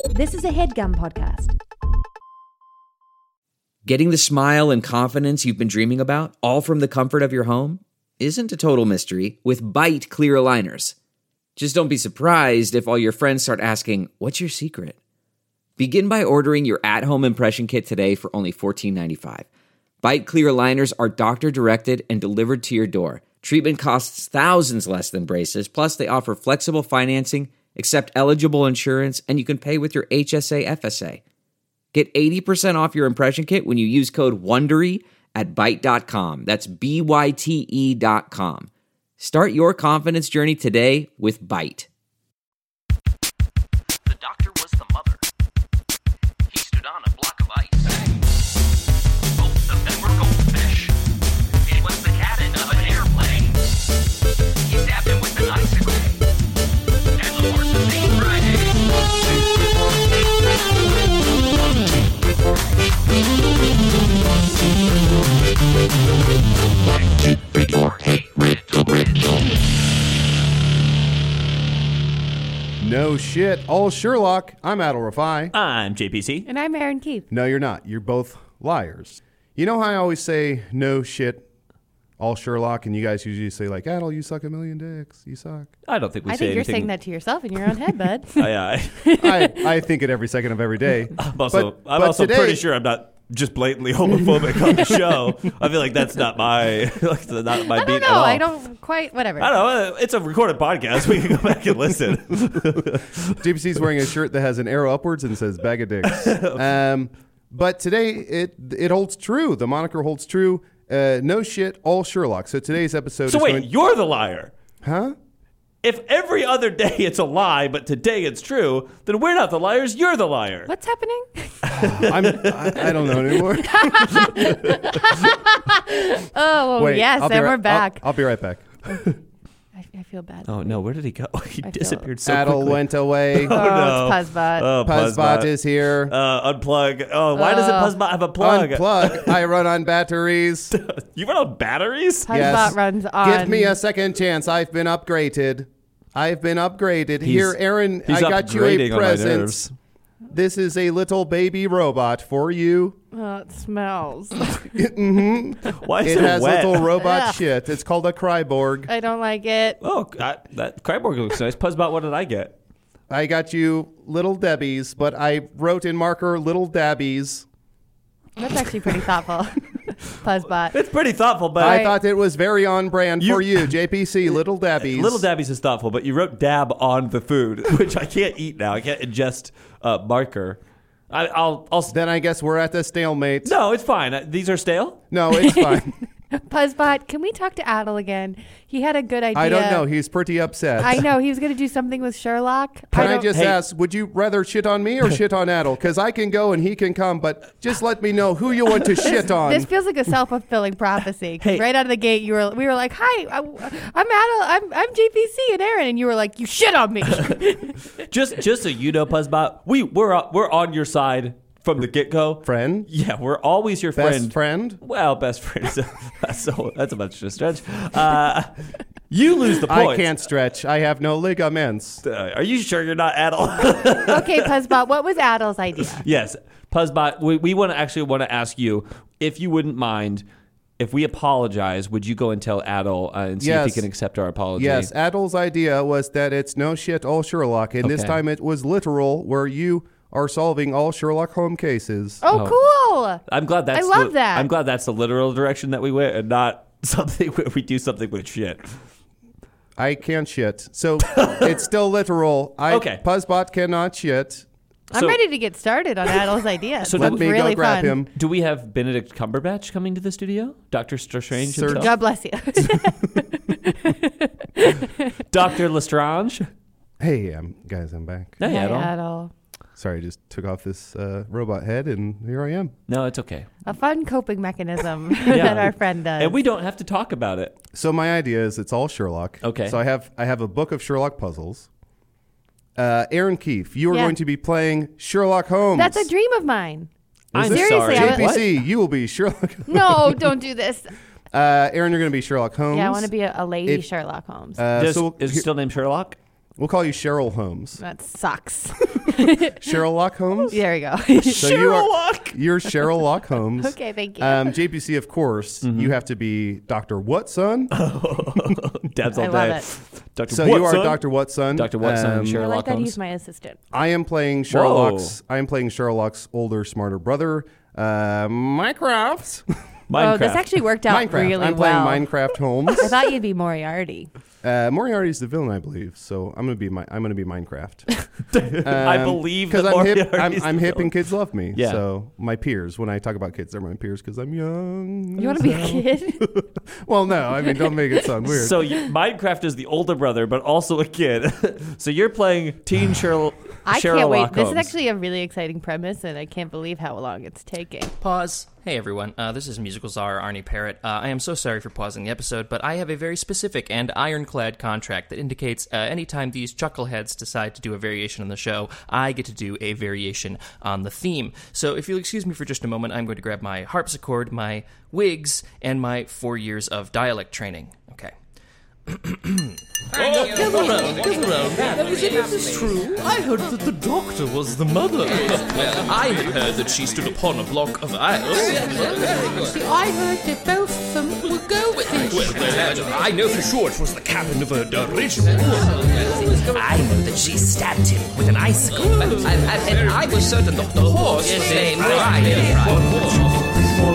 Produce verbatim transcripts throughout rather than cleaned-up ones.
This is a HeadGum podcast. Getting the smile and confidence you've been dreaming about, all from the comfort of your home, isn't a total mystery with Bite Clear Aligners. Just don't be surprised if all your friends start asking, what's your secret? Begin by ordering your at-home impression kit today for only fourteen ninety-five. Bite Clear Aligners are doctor-directed and delivered to your door. Treatment costs thousands less than braces, plus they offer flexible financing, accept eligible insurance, and you can pay with your H S A F S A. Get eighty percent off your impression kit when you use code WONDERY at byte dot com. That's B Y T E dot com. Start your confidence journey today with Bite. The doctor was the mother. He stood on a block of ice. Both of them were goldfish. It was the cabin of an airplane. He stabbed him with an icicle. And the horses ate No shit, all Sherlock. I'm Adel Rafai. I'm J P C. And I'm Aaron Keith. No, you're not. You're both liars. You know how I always say no shit, all Sherlock, and you guys usually say like, Adel, you suck a million dicks. You suck. I don't think we I say think you're anything. saying that to yourself in your own head, bud. Oh, yeah, I, I think it every second of every day. I'm also, But- I'm but also today- pretty sure I'm not just blatantly homophobic on the show. I feel like that's not my like not my I beat don't at know. all. I don't quite, whatever. I don't know. It's a recorded podcast. We can go back and listen. J P C's wearing a shirt that has an arrow upwards and says bag of dicks. Um, but today it it holds true. The moniker holds true. Uh, no shit, all Sherlock. So today's episode So is wait, going... you're the liar. Huh? If every other day it's a lie, but today it's true, then we're not the liars. You're the liar. What's happening? I'm, I, I don't know anymore. Oh, Wait, yes, I'll be and right- we're back. I'll, I'll be right back. I, I feel bad. Oh no, where did he go? He I feel- disappeared so Adel quickly. went away. Oh, no. it's Puzzbot. Oh, Puzzbot is here. Uh, unplug. Oh, why doesn't Uh, Puzzbot have a plug? Unplug. I run on batteries. You run on batteries? Puzzbot yes. runs on. Give me a second chance. I've been upgraded. I've been upgraded. He's- Here, Aaron, he's I got you a upgrading on my present. nerves. This is a little baby robot for you. Oh, it smells. Why is It it, has wet? little robot Ugh. shit. It's called a Cryborg. I don't like it. Oh, that, that Cryborg looks nice. Puzzbot, what did I get? I got you little Debbies, but I wrote in marker little Dabbies. That's actually pretty thoughtful. Puzzbot. It's pretty thoughtful, but I Right. thought it was very on brand You- for you, J P C, little Dabbies. Little Dabbies is thoughtful, but you wrote dab on the food, which I can't eat now. I can't ingest uh, marker. I, I'll, I'll. Then I guess we're at the stalemate. No, it's fine. Uh, These are stale. No, it's fine. Puzzbot, can we talk to Adel again? He had a good idea. I don't know. He's pretty upset. I know. He was going to do something with Sherlock. Can I, don't- just Hey. ask, would you rather shit on me or shit on Adel? Because I can go and he can come, but just let me know who you want to shit on. This feels like a self-fulfilling prophecy. 'Cause Hey. right out of the gate, you were we were like, "Hi, I, I'm Adel. I'm I'm J P C and Aaron," and you were like, "You shit on me." Just, just so you know, Puzzbot, we we're uh, we're on your side from the get go. Friend? Yeah, we're always your Best friend. friend? Well, best friend. is a- that's so that's a much of a stretch. Uh, you lose the I point. can't stretch. I have no ligaments. Uh, are you sure you're not Adel? Okay, Puzzbot, what was Adel's idea? Yes, Puzzbot. We, we want to actually want to ask you if you wouldn't mind if we apologize. Would you go and tell Adel uh, and see if Yes. he can accept our apology? Yes, Adel's idea was that it's no shit all Sherlock, and this Okay. time it was literal, where you are solving all Sherlock Holmes cases. Oh, cool. I'm glad that's. I love the, that. I'm glad that's the literal direction that we went, and not something where we do something with shit. I can't shit. So it's still literal. I, Okay. Puzzbot cannot shit. I'm So- ready to get started on Adel's idea. So Sounds Let me really go grab fun. him. Do we have Benedict Cumberbatch coming to the studio? Doctor Strange Sir- himself? God bless you. Doctor Lestrange? Hey, um, guys, I'm back. Hey, Hi, Adel. Adel. Sorry, I just took off this uh, robot head, and here I am. No, it's okay. A fun coping mechanism that our friend does. And we don't have to talk about it. So my idea is it's all Sherlock. Okay. So I have I have a book of Sherlock puzzles. Uh, Aaron Keefe, you are Yeah. going to be playing Sherlock Holmes. That's a dream of mine. I'm Seriously, sorry. I J was- P C, you will be Sherlock. No, don't do this. Uh, Aaron, you're going to be Sherlock Holmes. Yeah, I want to be a, a lady If- Sherlock Holmes. Uh, Does- so is it still named Sherlock? We'll call you Cheryl Holmes. That sucks. Sherlock Holmes? There we go. So you are, you're Cheryl Lock Holmes. Okay, thank you. Um, J P C, of course, Mm-hmm. you have to be Doctor Watson. Dabs all I love day. it. Doctor So Watson. you are Doctor Watson. Doctor Watson, Um, Sherlock I like that Holmes. he's my assistant. I am playing Sherlock's. I am playing Sherlock's older, smarter brother, uh, Minecraft. Oh, this Minecraft. actually worked out Minecraft. really I'm playing well. Minecraft Holmes. I thought you'd be Moriarty. Uh, Moriarty's the villain, I believe. So I'm gonna be my. I'm gonna be Minecraft. I Um, believe that I'm hip. Moriarty's I'm, I'm the hip, villain. and kids love me. Yeah. So my peers, when I talk about kids, they're my peers because I'm young. You want to be a kid? Well, no. I mean, don't make it sound weird. So you, Minecraft is the older brother, but also a kid. So you're playing teen Sherlock. I Sherlock can't wait. Holmes. This is actually a really exciting premise, and I can't believe how long it's taking. Pause. Hey everyone, uh, this is musical czar Arnie Parrott. Uh, I am so sorry for pausing the episode, but I have a very specific and ironclad contract that indicates uh, anytime these chuckleheads decide to do a variation on the show, I get to do a variation on the theme. So if you'll excuse me for just a moment, I'm going to grab my harpsichord, my wigs, and my four years of dialect training. Okay. Oh, gather round, gather round. Now, is any of this true? I heard that the doctor was the mother. Well, I have heard that she stood upon a block of ice. See, I heard that both of them were goldfish. Well, well, I know for sure it was the cabin of a dirigible. I know that she stabbed him with an icicle. And, and, and I was certain the, the horse was named Ryan.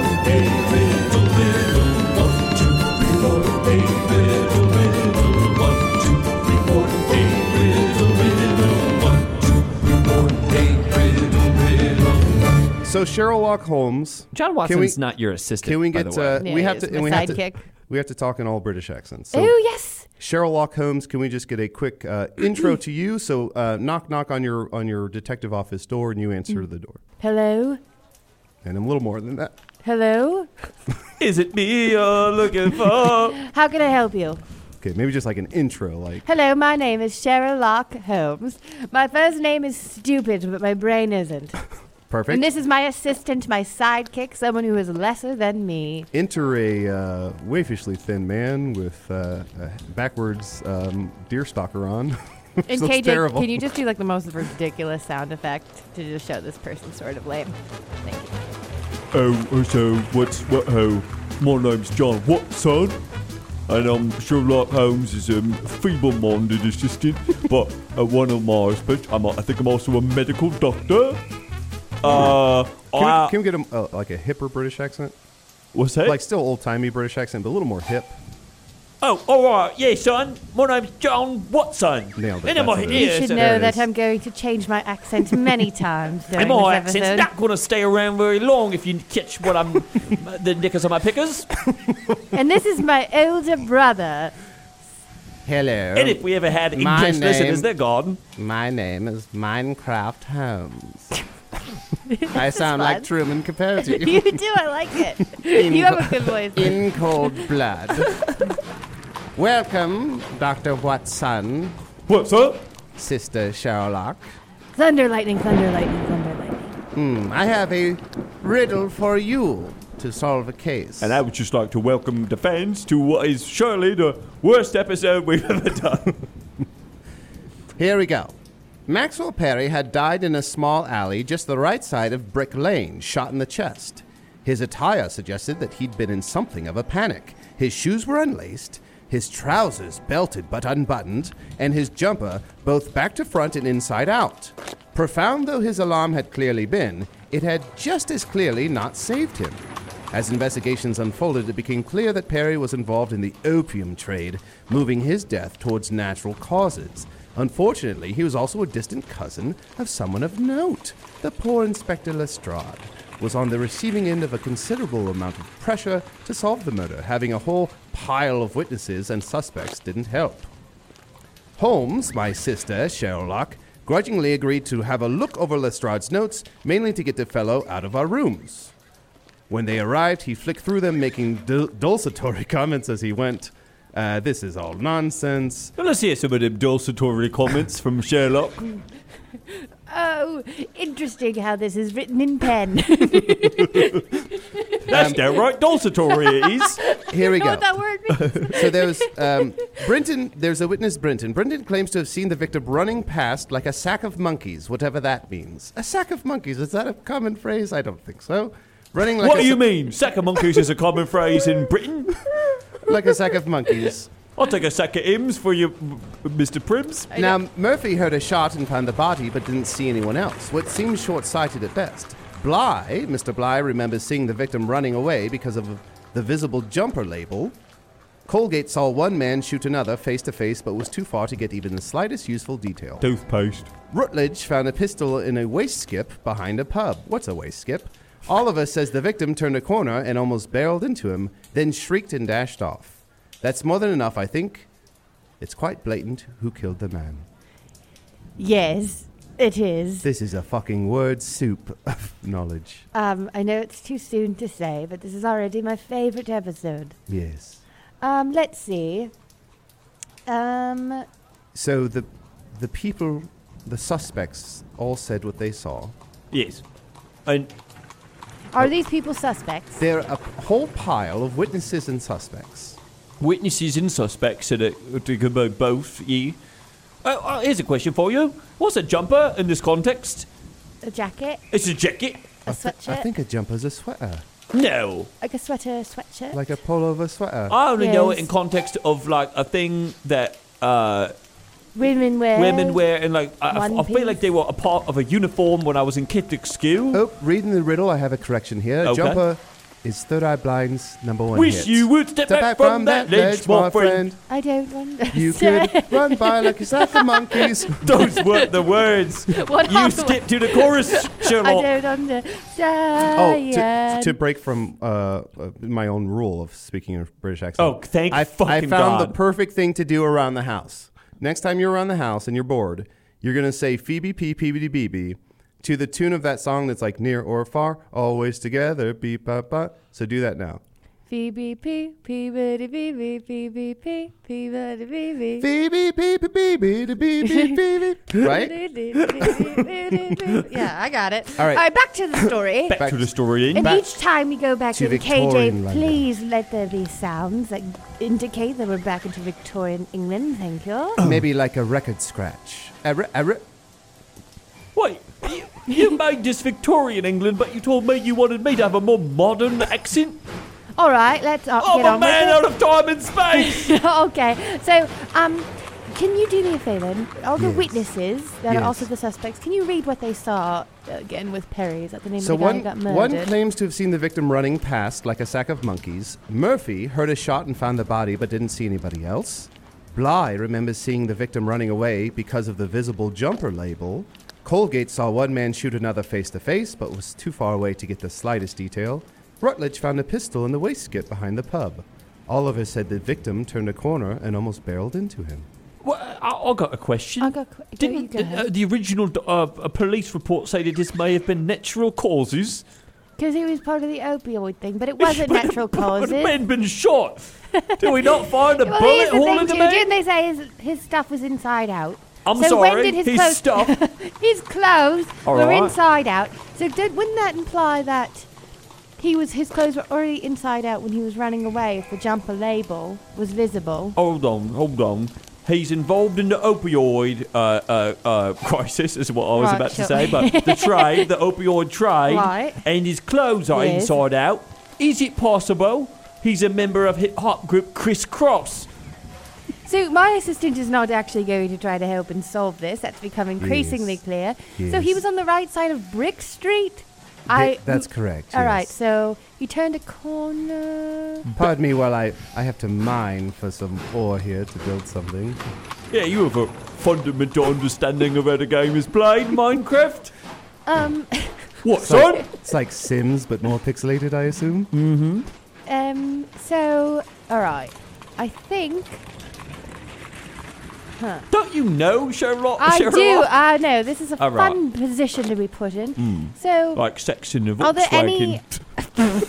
So Sherlock Holmes. John Can Watson's we- not your assistant. Can we by get? the way. Uh, Yeah, we he have is to. my And we have to. sidekick. We have to talk in all British accents. So, Oh, yes. Sherlock Holmes, can we just get a quick uh, intro to you? So, uh, knock, knock on your on your detective office door, and you answer the door. Hello? And a little more than that. Hello? Is it me you're looking for? How can I help you? Okay, maybe just like an intro, like. Hello, my name is Sherlock Holmes. My first name is stupid, but my brain isn't. Perfect. And this is my assistant, my sidekick, someone who is lesser than me. Enter a uh, waifishly thin man with uh, a backwards um, deer stalker on. And This looks K J, terrible. can you just do like the most ridiculous sound effect to just show this person sort of lame? Thank you. Oh, so what's what? Oh, my name's John Watson, and I'm Sherlock Holmes' um, feeble-minded assistant. But uh, one of my, spec- I'm, a- I think I'm also a medical doctor. Uh, Can, I, we, can we get a, uh, like a hipper British accent? what's that? Like still old timey British accent, but a little more hip. Oh, all right. Yeah, son. My name's John Watson. Nailed it. And I'm That's a- it. You yeah, should so- know there it that is. I'm going to change my accent many times during And my this accent's episode. not going to stay around very long if you catch what I'm, the knickers on my pickers. And this is my older brother. Hello. And if we ever had My English listeners, name- they're gone. My name is Minecraft Holmes. I is sound like fun. Truman Capote. You do, I like it. You have a good voice. In cold blood. Welcome, Doctor Watson, What's up? Sister Sherlock. Thunder, lightning, thunder, lightning, thunder, lightning. Hmm, I have a riddle for you to solve a case. And I would just like to welcome the fans to what is surely the worst episode we've ever done. Here we go. Maxwell Perry had died in a small alley just the right side of Brick Lane, shot in the chest. His attire suggested that he'd been in something of a panic. His shoes were unlaced, his trousers belted but unbuttoned, and his jumper both back to front and inside out. Profound though his alarm had clearly been, it had just as clearly not saved him. As investigations unfolded, it became clear that Perry was involved in the opium trade, moving his death towards natural causes. Unfortunately, he was also a distant cousin of someone of note. The poor Inspector Lestrade was on the receiving end of a considerable amount of pressure to solve the murder. Having a whole pile of witnesses and suspects didn't help. Holmes, my sister, Sherlock, grudgingly agreed to have a look over Lestrade's notes, mainly to get the fellow out of our rooms. When they arrived, he flicked through them, making dul- dulcetory comments as he went. Uh, this is all nonsense. Well, let's hear some of them dulcetory comments from Sherlock. Oh, interesting how this is written in pen. That's downright dulcetory, it is. Here we You know go. what that word means? So there was um, Brenton. There's a witness, Brenton. Brenton claims to have seen the victim running past like a sack of monkeys, whatever that means. A sack of monkeys, is that a common phrase? I don't think so. Running like What a do you sa- mean? Sack of monkeys is a common phrase in Britain. like a sack of monkeys. I'll take a sack of M's for you, Mister Prims. Now, Murphy heard a shot and found the body, but didn't see anyone else, what seems short-sighted at best. Bly, Mister Bly remembers seeing the victim running away because of the visible jumper label. Colgate saw one man shoot another face-to-face, but was too far to get even the slightest useful detail. Toothpaste. Rutledge found a pistol in a waste skip behind a pub. What's a waste skip? Oliver says the victim turned a corner and almost barreled into him, then shrieked and dashed off. That's more than enough, I think. It's quite blatant who killed the man. Yes, it is. This is a fucking word soup of knowledge. Um, I know it's too soon to say, but this is already my favorite episode. Yes. Um, let's see. Um, So the the people, the suspects, all said what they saw. Yes. And are these people suspects? They're a whole pile of witnesses and suspects. witnesses and suspects said it to about both, yeah. Uh, uh, here's a question for you. What's a jumper in this context? A jacket, It's a jacket. a I, thi- sweatshirt, I think a jumper's a sweater, No. like a sweater, sweatshirt. like a pullover sweater. I only know it Yes. in context of like a thing that uh, women wear. women wear, and like I, I, One I feel like piece. they were a part of a uniform when I was in Catholic school. Oh, reading the riddle, I have a correction here. Okay. Jumper is Third Eye Blind's number one Wish hit. you would step, Step back, from, that ledge, my friend. I don't understand. You could run by like a sack of monkeys. Those weren't the words. What You are the skip to the chorus, I Sherlock. don't understand. Oh, to, to break from uh, uh, my own rule of speaking a British accent. Oh, thank I, fucking I found God. the perfect thing to do around the house. Next time you're around the house and you're bored, you're going to say Phoebe P. Peebity Beebe to the tune of that song that's like near or far, always together, beep, bop, bop. So do that now. Phoebe P, Peabody Phoebe, Phoebe P, Peabody Phoebe. Phoebe P. Peebity Beebe Beebe. Right? Yeah, I got it. All right. All right, back to the story. Back, Back- to the story. And back each time we go back to to the K J, Victorian London. please let there be sounds that indicate that we're back into Victorian England. Thank you. Maybe like a record scratch. A re- a re- Wait, you, you made this Victorian England, but you told me you wanted me to have a more modern accent? All right, let's uh, I'm get a on man with out of time and space! it. Okay, so um, can you do me a favor? All the Yes. witnesses that Yes. are also the suspects, can you read what they saw again with Perry? Is that the name So of the guy one, who got one murdered? claims to have seen the victim running past like a sack of monkeys. Murphy heard a shot and found the body but didn't see anybody else. Bly remembers seeing the victim running away because of the visible jumper label. Colgate saw one man shoot another face-to-face but was too far away to get the slightest detail. Rutledge found a pistol in the waste skip behind the pub. Oliver said the victim turned a corner and almost barreled into him. Well, I, I got a question. I got qu- go- you Didn't go uh, ahead. the original uh, uh, police report say that this may have been natural causes? Because it was part of the opioid thing, but it wasn't But- natural but causes. The man been shot. Did we not find a Well, bullet here's the hole thing in the too. man? Didn't they say his, his stuff was inside out? I'm so sorry, when did his, his clothes, stuff. his clothes All were right. inside out. So did, wouldn't that imply that he was his clothes were already inside out when he was running away if the jumper label was visible? Hold on, hold on. He's involved in the opioid uh, uh, uh, crisis, is what I was Right, about to sure. say, but the trade, the opioid trade, Right. and his clothes are Yes. inside out. Is it possible he's a member of hip hop group Criss Cross? So my assistant is not actually going to try to help and solve this. That's become increasingly Yes. clear. So he Yes. was on the right side of Brick Street. Th- that's correct. All right. yes. So he turned a corner. Pardon me while I, I have to mine for some ore here to build something. Yeah, you have a fundamental understanding of how the game is played, Minecraft. Um. What, It's like, son? it's like Sims, but more pixelated, I assume. Mm-hmm. Um. So all right. I think. Huh. Don't you know, Sherlock? I Sherlock? do. I know. This is a All right. fun position to be put in. Mm. So. Like sex in the Are there any- Volkswagen.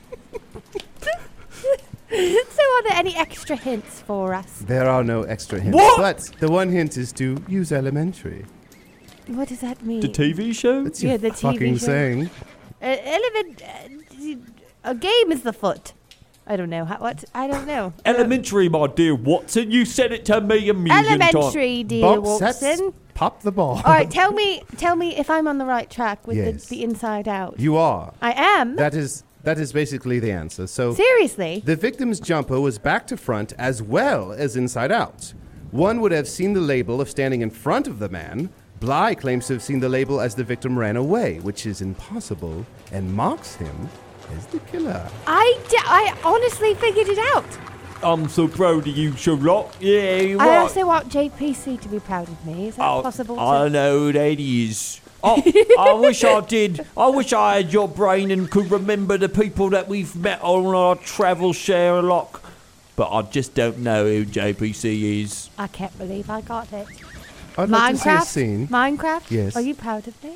So are there any extra hints for us? There are no extra hints. What? But the one hint is to use elementary. What does that mean? The T V show? That's Yeah, your the T V fucking show. saying. Uh, element. Uh, d- a game is the foot. I don't know. How, what? I don't know. Elementary, my dear Watson. You said it to me a million times. Elementary, dear Bump Watson. sets, pop the ball. All right, tell me, tell me if I'm on the right track with Yes. the, the Inside Out. You are. I am. That is that is basically the answer. So Seriously. the victim's jumper was back to front as well as inside out. One would have seen the label of standing in front of the man. Bly claims to have seen the label as the victim ran away, which is impossible, and marks him as the killer. I, d- I honestly figured it out. I'm so proud of you, Sherlock. Yeah, you I are. also want J P C to be proud of me. Is that Oh, possible? I to- know that is. Oh, I wish I did. I wish I had your brain and could remember the people that we've met on our travel, Sherlock. But I just don't know who J P C is. I can't believe I got it. I'd like to see a Minecraft? scene. Minecraft? Yes. Are you proud of me?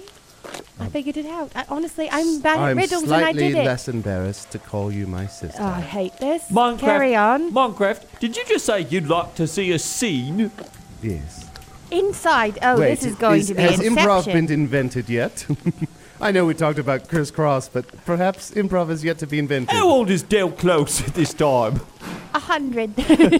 I figured it out. I, honestly, I'm bad at I'm riddles and I slightly did it. less embarrassed to call you my sister. Oh, I hate this. Minecraft. Carry on. Minecraft, did you just say you'd like to see a scene? Yes. Inside. Oh, Wait, this is going is- to be has Inception. improv been invented yet? I know we talked about crisscross, but perhaps improv is yet to be invented. How old is Del Close at this time? A hundred.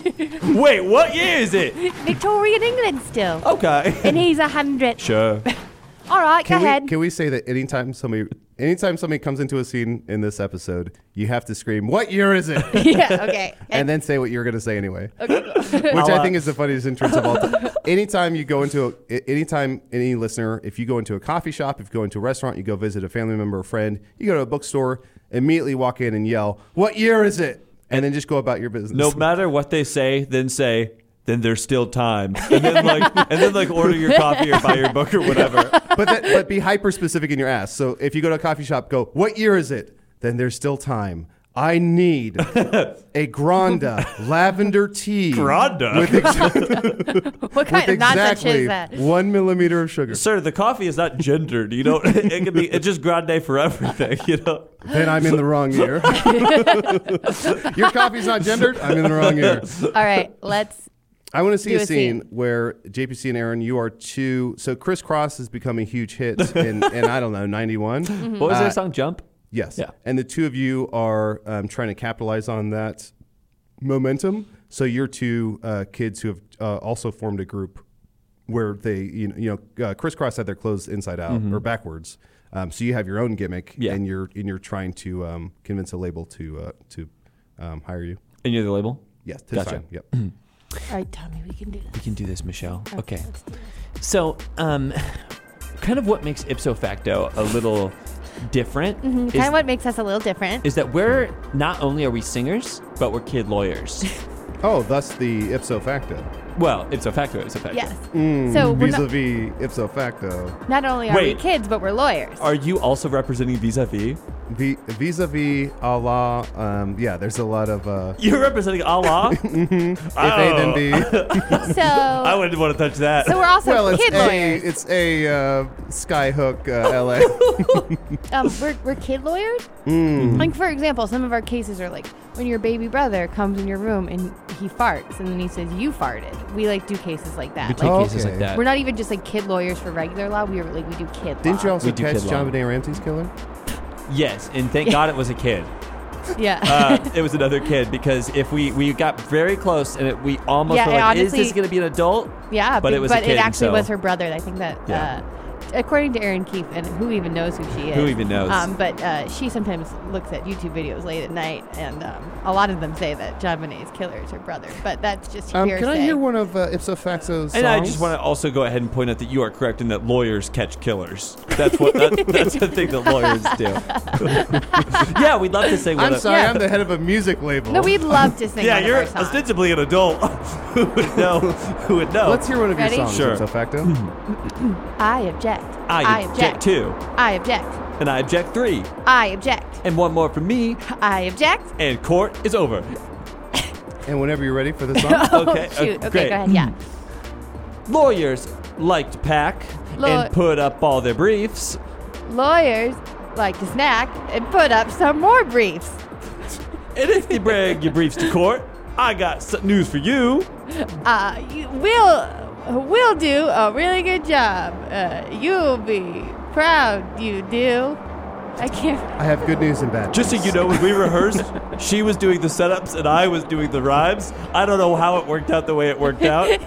Wait, what year is it? Victorian England still. Okay. And he's a hundred. Sure. All right, Can go we, ahead. can we say that anytime somebody anytime somebody comes into a scene in this episode, you have to scream, "What year is it?" yeah, okay. and then say what you're going to say anyway. Okay, cool. Which I'll, I uh, think is the funniest entrance of all time. Anytime you go into a, anytime any listener, if you go into a coffee shop, if you go into a restaurant, you go visit a family member or friend, you go to a bookstore, immediately walk in and yell, "What year is it?" And then just go about your business. No matter what they say, then say, then there's still time. And then like and then like order your coffee or buy your book or whatever. but that, but be hyper specific in your ask. So if you go to a coffee shop, go, "What year is it?" Then there's still time. I need a Granda lavender tea. Granda? With, ex- What kind with of nonsense exactly is that? one millimeter of sugar. Sir, the coffee is not gendered. You know, it can be it's just grande for everything, you know. Then I'm in the wrong year. Your coffee's not gendered? I'm in the wrong year. All right, let's. I want to see Do a a scene scene. where J P C and Aaron, you are two. So Crisscross has become a huge hit in, in I don't know, ninety-one. What was Uh, their song? Jump? Yes. Yeah. And the two of you are um, trying to capitalize on that momentum. So you're two uh, kids who have uh, also formed a group where they, you know, you know uh, Crisscross had their clothes inside out or backwards. Um, so you have your own gimmick, Yeah. and you're and you're trying to um, convince a label to uh, to um, hire you. And you're the label? Yes. To Gotcha. sign. Yep. All right, Tommy, we can do We this. can do this, Michelle. Okay. Let's do this. So, um, kind of what makes ipso facto a little different Mhm, is, kind of what makes us a little different. is that we're not only are we singers, but we're kid lawyers. Oh, thus the ipso facto. Well, ipso facto, ipso facto. Yes. Mm, So we're not, vis-a-vis ipso facto. not only are Wait. we kids, but we're lawyers. Are you also representing vis-a-vis? V- vis-a-vis Allah. Um, yeah, there's a lot of uh, You're representing Allah? if A then B. so, I wouldn't want to touch that. so we're also Well, it's kid a lawyers. it's a uh, Skyhook uh, L A. um, we're, we're kid lawyers. Mm. Like, for example, some of our cases are like when your baby brother comes in your room and he farts and then he says, "You farted." We like do cases like that. we take Like, cases Okay. like that. we're not even just like kid lawyers for regular law. We are like we do kid law. Didn't you also We do catch kid law. John Benet Ramsey's killer? Yes, and thank God it was a kid. Yeah. Uh, it was another kid because if we, we got very close and it, we almost Yeah, were like, honestly- is this going to be an adult? yeah, but be- it was a but kid, it actually so- was her brother. I think that. Yeah. Uh, According to Erin Keefe, and who even knows who she is? Who even knows? Um, but uh, she sometimes looks at YouTube videos late at night, and um, a lot of them say that John Bonet's killer is her brother. But that's just Um, hearsay. can I hear one of uh, ipso facto's songs? And I just want to also go ahead and point out that you are correct in that lawyers catch killers. That's what that, that's the thing that lawyers do. Yeah, we'd love to sing. I'm with sorry, Yeah. I'm the head of a music label. No, we'd love to sing. Yeah, one you're of our songs. ostensibly an adult. Who would know? Who would know? Let's hear one of Ready? your songs, Sure. ipso facto. I object. I object two, I object. and I object three, I object. and one more from me, I object. and court is over. And whenever you're ready for the song. Okay, Oh, shoot. uh, Okay, great. go ahead. Yeah. Lawyers like to pack Law- and put up all their briefs. Lawyers like to snack and put up some more briefs. And if you bring your briefs to court, I got some news for you. Uh, you will will do a really good job. Uh, you'll be proud you do. I can't. I have good news and bad Just so news. you know, when we rehearsed, she was doing the setups and I was doing the rhymes. I don't know how it worked out the way it worked out. I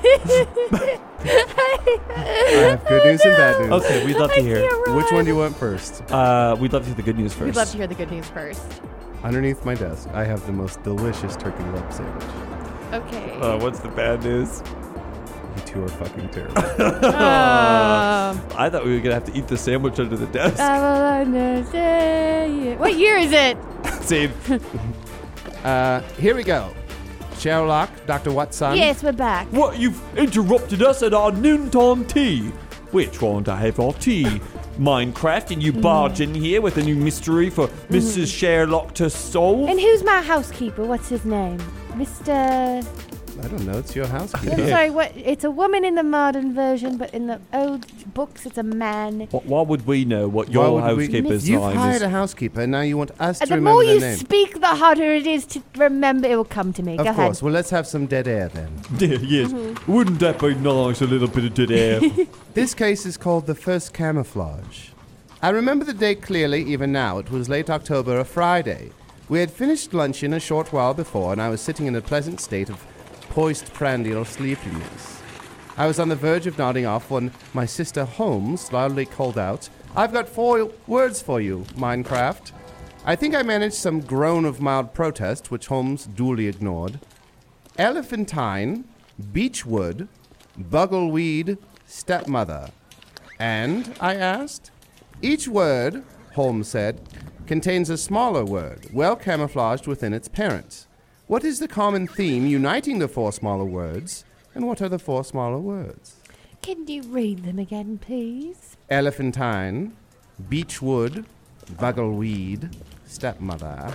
have good news and bad news. Okay, we'd love to hear. Which one do you want first? Uh, we'd love to hear the good news We'd first. love to hear the good news first. Underneath my desk, I have the most delicious turkey leg sandwich. Okay. Uh, what's the bad news? You two are fucking terrible. Um, I thought we were gonna have to eat the sandwich under the desk. I will understand you. What year is it? Same. uh, here we go. Sherlock, Doctor Watson. Yes, we're back. What? You've interrupted us at our noontime tea. We're trying to have our tea. Minecraft, and you barge in here with a new mystery for Missus Sherlock to solve. And who's my housekeeper? What's his name? Mister I don't know. It's your housekeeper. I'm sorry, what? It's a woman in the modern version, but in the old books, it's a man. Wh- Why would we know what Why your would we- housekeeper's You've name hired is? a housekeeper, and now you want us And to the remember more their you name. speak, the harder it is to remember. It will come to me. Of Go course. ahead. Well, let's have some dead air then. Yes. Wouldn't that be nice? A little bit of dead air. This case is called the first camouflage. I remember the date clearly, even now. It was late October, a Friday. We had finished luncheon a short while before, and I was sitting in a pleasant state of postprandial sleepiness. I was on the verge of nodding off when my sister Holmes loudly called out, "I've got four words for you, Minecraft." I think I managed some groan of mild protest, which Holmes duly ignored. Elephantine, beechwood, buggleweed, stepmother. And, I asked? Each word, Holmes said, contains a smaller word, well camouflaged within its parent. What is the common theme uniting the four smaller words, and what are the four smaller words? Can you read them again, please? Elephantine, beechwood, buggleweed, stepmother.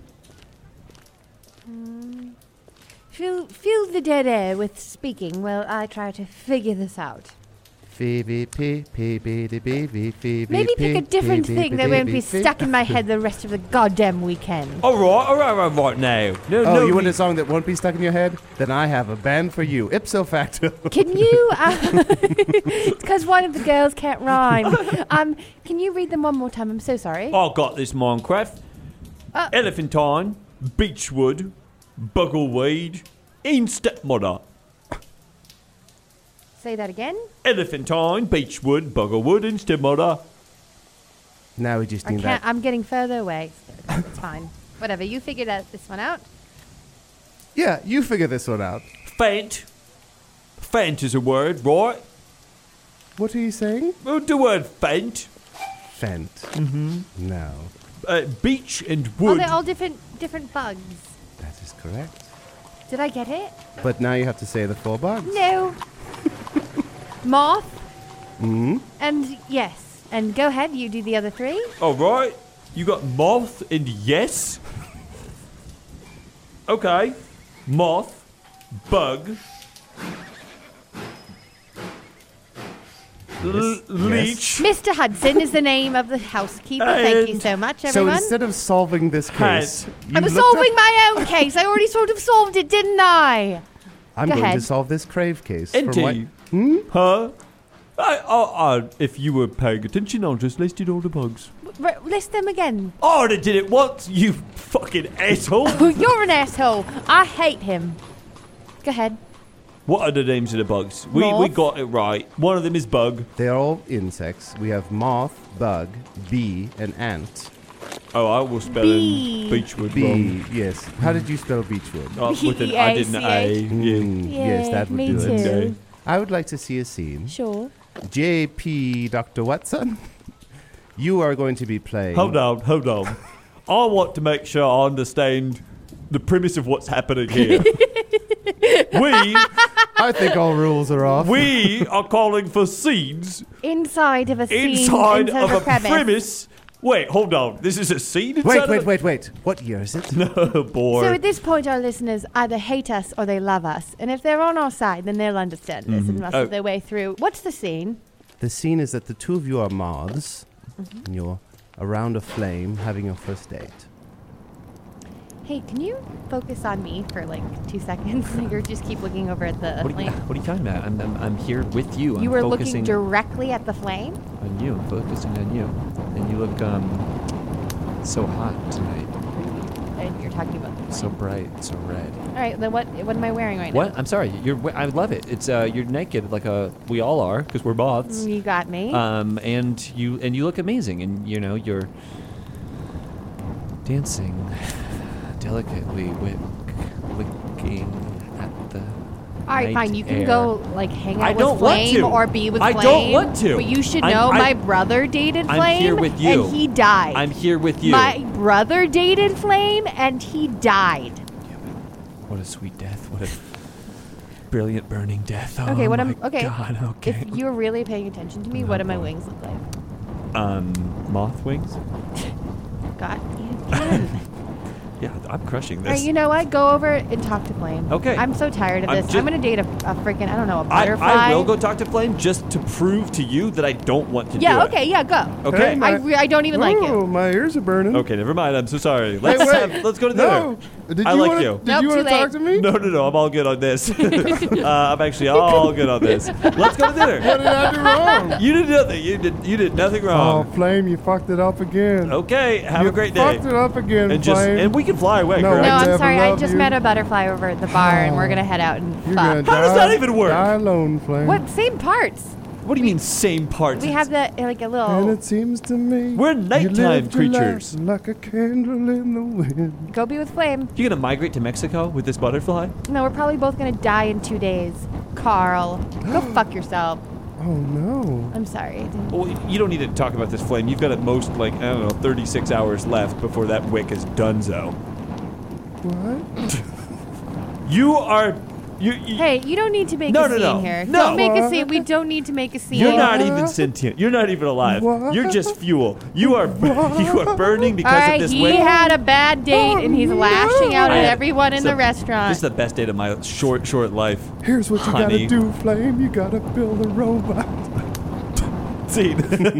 Mm. Fill, fill the dead air with speaking while I try to figure this out. Phoebe, P, P, B, D, B, V, Phoebe, Maybe P, pick a different P, thing B, that D, won't B, be P. stuck in my head the rest of the goddamn weekend. all right, all right, all right, right now. No, Oh, no, you want we- a song that won't be stuck in your head? Then I have a band for you, ipso facto. Can you? Uh, it's because one of the girls can't rhyme. Um, can you read them one more time? I'm so sorry. I got this Minecraft. Uh, Elephantine, beechwood, buggleweed, and stepmother. Say that again. Elephantine, beechwood, bugglewood, and stepmother. Now we just I need can't. that. I'm getting further away. It's fine. Whatever. You figured out this one out. Yeah, you figure this one out. Fant. Fant is a word, right? What are you saying? Well, the word fant. Fent. Mm-hmm. No, Uh, beech and Oh, wood. they're all different, different bugs. that is correct. Did I get it? But now you have to say the four bugs. No. Moth. Hmm? And yes. And go ahead. You do the other three. All right. You got moth and yes. Okay. Moth, bug, l- leech, Mister Hudson is the name of the housekeeper. Thank you And- so much, So everyone. instead of solving this case, Hat. you I was looked solving up- my own case. I already sort of solved it, didn't I? I'm Go going ahead. to solve this crave case. for empty. what- Hmm? Huh? I, I, I, if you were paying attention, I just listed all the bugs. R- list them again. I already did it once, you fucking asshole. Oh, you're an asshole. I hate him. Go ahead. What are the names of the bugs? We we Moth. got it right. One of them is bug. They're all insects. We have moth, bug, bee, and ant. Oh, I will spell Bee. in beechwood Bee, wrong. yes. How did you spell beechwood? Oh, with an, I did an A. Yeah. Mm, yes, that would me do too. it. Okay. I would like to see a scene. Sure. J P Doctor Watson, you are going to be playing. Hold on, hold on. I want to make sure I understand the premise of what's happening here. we I think all rules are off. we are calling for seeds Inside of a scene. inside inside of a premise. premise. Wait, hold on. This is a seed inside Wait, of wait, a- wait, wait. What year is it? Oh, boy. So at this point, our listeners either hate us or they love us. And if they're on our side, then they'll understand this and muscle Oh. their way through. What's the scene? The scene is that the two of you are moths, and you're around a flame having your first date. Hey, can you focus on me for like two seconds? Or just keep looking over at the What are, you, flame? what are you talking about? I'm, I'm, I'm here with you. You I'm were focusing looking directly at the flame? on you. I'm focusing on you. And you look, um, So hot tonight. And you're talking about the So flame. bright, so red. All right, then what what am I wearing right What? now? I'm sorry. You're. we- I love it. It's uh, you're naked like a. We all are because we're moths. You got me. Um, and you and you look amazing, and you know you're dancing delicately, wick, licking at the. All right, night fine. You can air. go like hang out I with don't want Flame to. or be with I Flame. don't want to. But you should I'm- know I- my brother dated I'm Flame. here with you. And he died. I'm here with you. My brother dated Flame and he died. What a sweet death! What a brilliant burning death! Oh Okay, what my am okay? God, okay. If you're really paying attention to me, what do my wings look like? Um, moth wings. God, you again. Yeah, I'm crushing All this. right, you know what? Go over and talk to Flame. Okay. I'm so tired of I'm this. ju- I'm gonna date a, a freaking I don't know a I, butterfly. I will go talk to Flame just to prove to you that I don't want to do Yeah. it. Okay. Yeah. Go. Okay. Hey, my- I, re- I don't even like Oh, you. my ears are burning. Okay, never mind. I'm so sorry. Let's wait. have, let's go to dinner. No. Did I you like wanna, you. Did Nope, you want too to talk late. to me? No, no, no. I'm all good on this. uh, I'm actually all good on this. Let's go to dinner. What did I do wrong? You did nothing. You did. You did nothing Oh, wrong. Flame, you fucked it up again. Okay. Have you a great day. fucked it up again, And just Flame. and we can fly away. No, correct? No, I I'm never sorry. I loved just you. met a butterfly over at the bar, and we're gonna head out and You're fuck. gonna How does die- that even work? Die alone, Flame. What? Same parts. What do you mean same parts? We have the like a And little. it seems to me We're you nighttime lived your creatures. life like a candle in the wind. Go be with Flame. You gonna migrate to Mexico with this butterfly? No, we're probably both gonna die in two days. Carl, go fuck yourself. Oh no. I'm sorry. Well, you don't need to talk about this Flame. You've got at most like I don't know, thirty-six hours left before that wick is donezo. What? You are. You. you Hey, you don't need to make No, a no, scene no. here. No. Don't make a What? scene. We don't need to make a scene. You're not even sentient. You're not even alive. What? You're just fuel. You are. You are burning because All right, of this he wick. had a bad date and he's Oh, lashing out I at had- everyone in it's the the- restaurant. This is the best date of my short, short life. Here's what you Honey. gotta do, Flame. You gotta build a robot. See.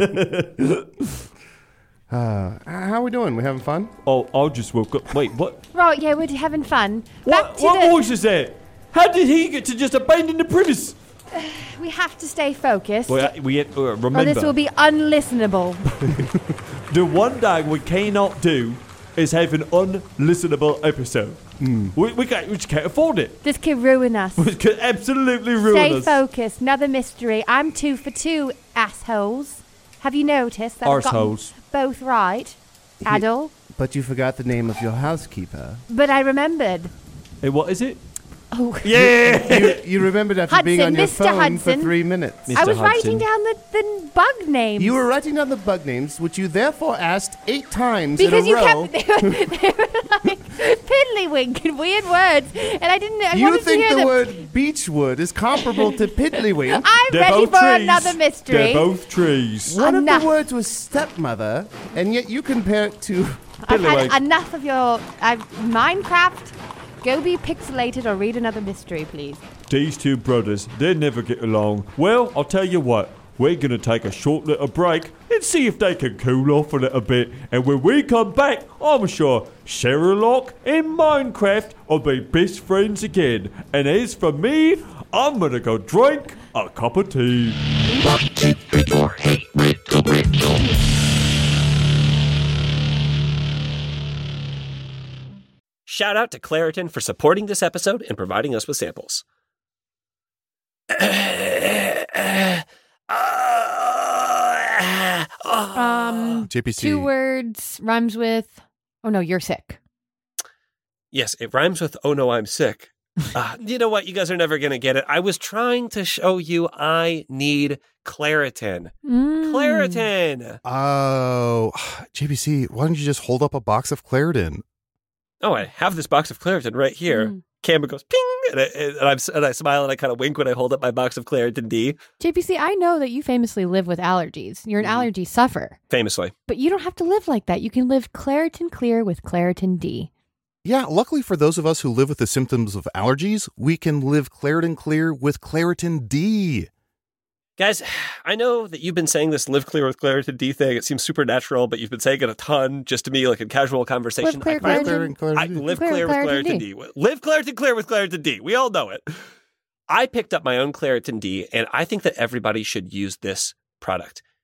Uh, how we doing? We having fun? oh, I just woke up. Wait, what? Right, yeah, we're having fun. Back What? to What the, voice is that? How did he get to just abandon the premise? We have to stay focused, Well, I- we uh, remember. or this will be unlistenable. The one thing we cannot do is have an unlistenable episode. We, we, can't, we just can't afford it. This could ruin us. We could absolutely ruin Stay us. focused. Another mystery. I'm two for two, assholes. Have you noticed that I've gotten Arseholes. both right? Adol. But you forgot the name of your housekeeper. But I remembered. Hey, what is it? Oh, Yeah. You, you remembered after being Hudson, on your Mister phone Hudson. for three minutes. Mister I was Hudson. writing down the, the bug names. You were writing down the bug names, which you therefore asked eight times because in a you row. kept they were, they were like piddlywink and weird words, and I didn't. I you wanted think to hear the them. word beechwood is comparable to piddlywink? I'm They're ready both for trees. another mystery. They're both trees. One Enough. of the words was stepmother, and yet you compare it to. I've had Piddlywink. enough of your uh, Minecraft. Go be pixelated or read another mystery, please. These two brothers, they never get along. Well, I'll tell you what. We're gonna take a short little break and see if they can cool off a little bit. And when we come back, I'm sure Sherlock and Minecraft will be best friends again. And as for me, I'm gonna go drink a cup of tea. Shout out to Claritin for supporting this episode and providing us with samples. Um, J P C. two words rhymes with. Oh no, you're sick. Yes, it rhymes with "Oh no, I'm sick." Uh, you know what? You guys are never going to get it. I was trying to show you I need Claritin. Mm. Claritin! Oh, J P C, why don't you just hold up a box of Claritin? Oh, I have this box of Claritin right here. Mm. Camera goes ping, and I, and, I'm, and I smile and I kind of wink when I hold up my box of Claritin D. J P C, I know that you famously live with allergies. You're an Mhm. allergy sufferer. Famously. But you don't have to live like that. You can live Claritin Clear with Claritin D. Yeah, luckily for those of us who live with the symptoms of allergies, we can live Claritin Clear with Claritin D. Guys, I know that you've been saying this live clear with Claritin D thing. It seems supernatural, but you've been saying it a ton just to me, like in casual conversation. Live clear, I, Claritin. Claritin, I Claritin D. live Clear clear, with with Claritin Claritin D. Live Claritin clear with Claritin D. We all know it. I picked up my own Claritin D, and I think that everybody should use this product.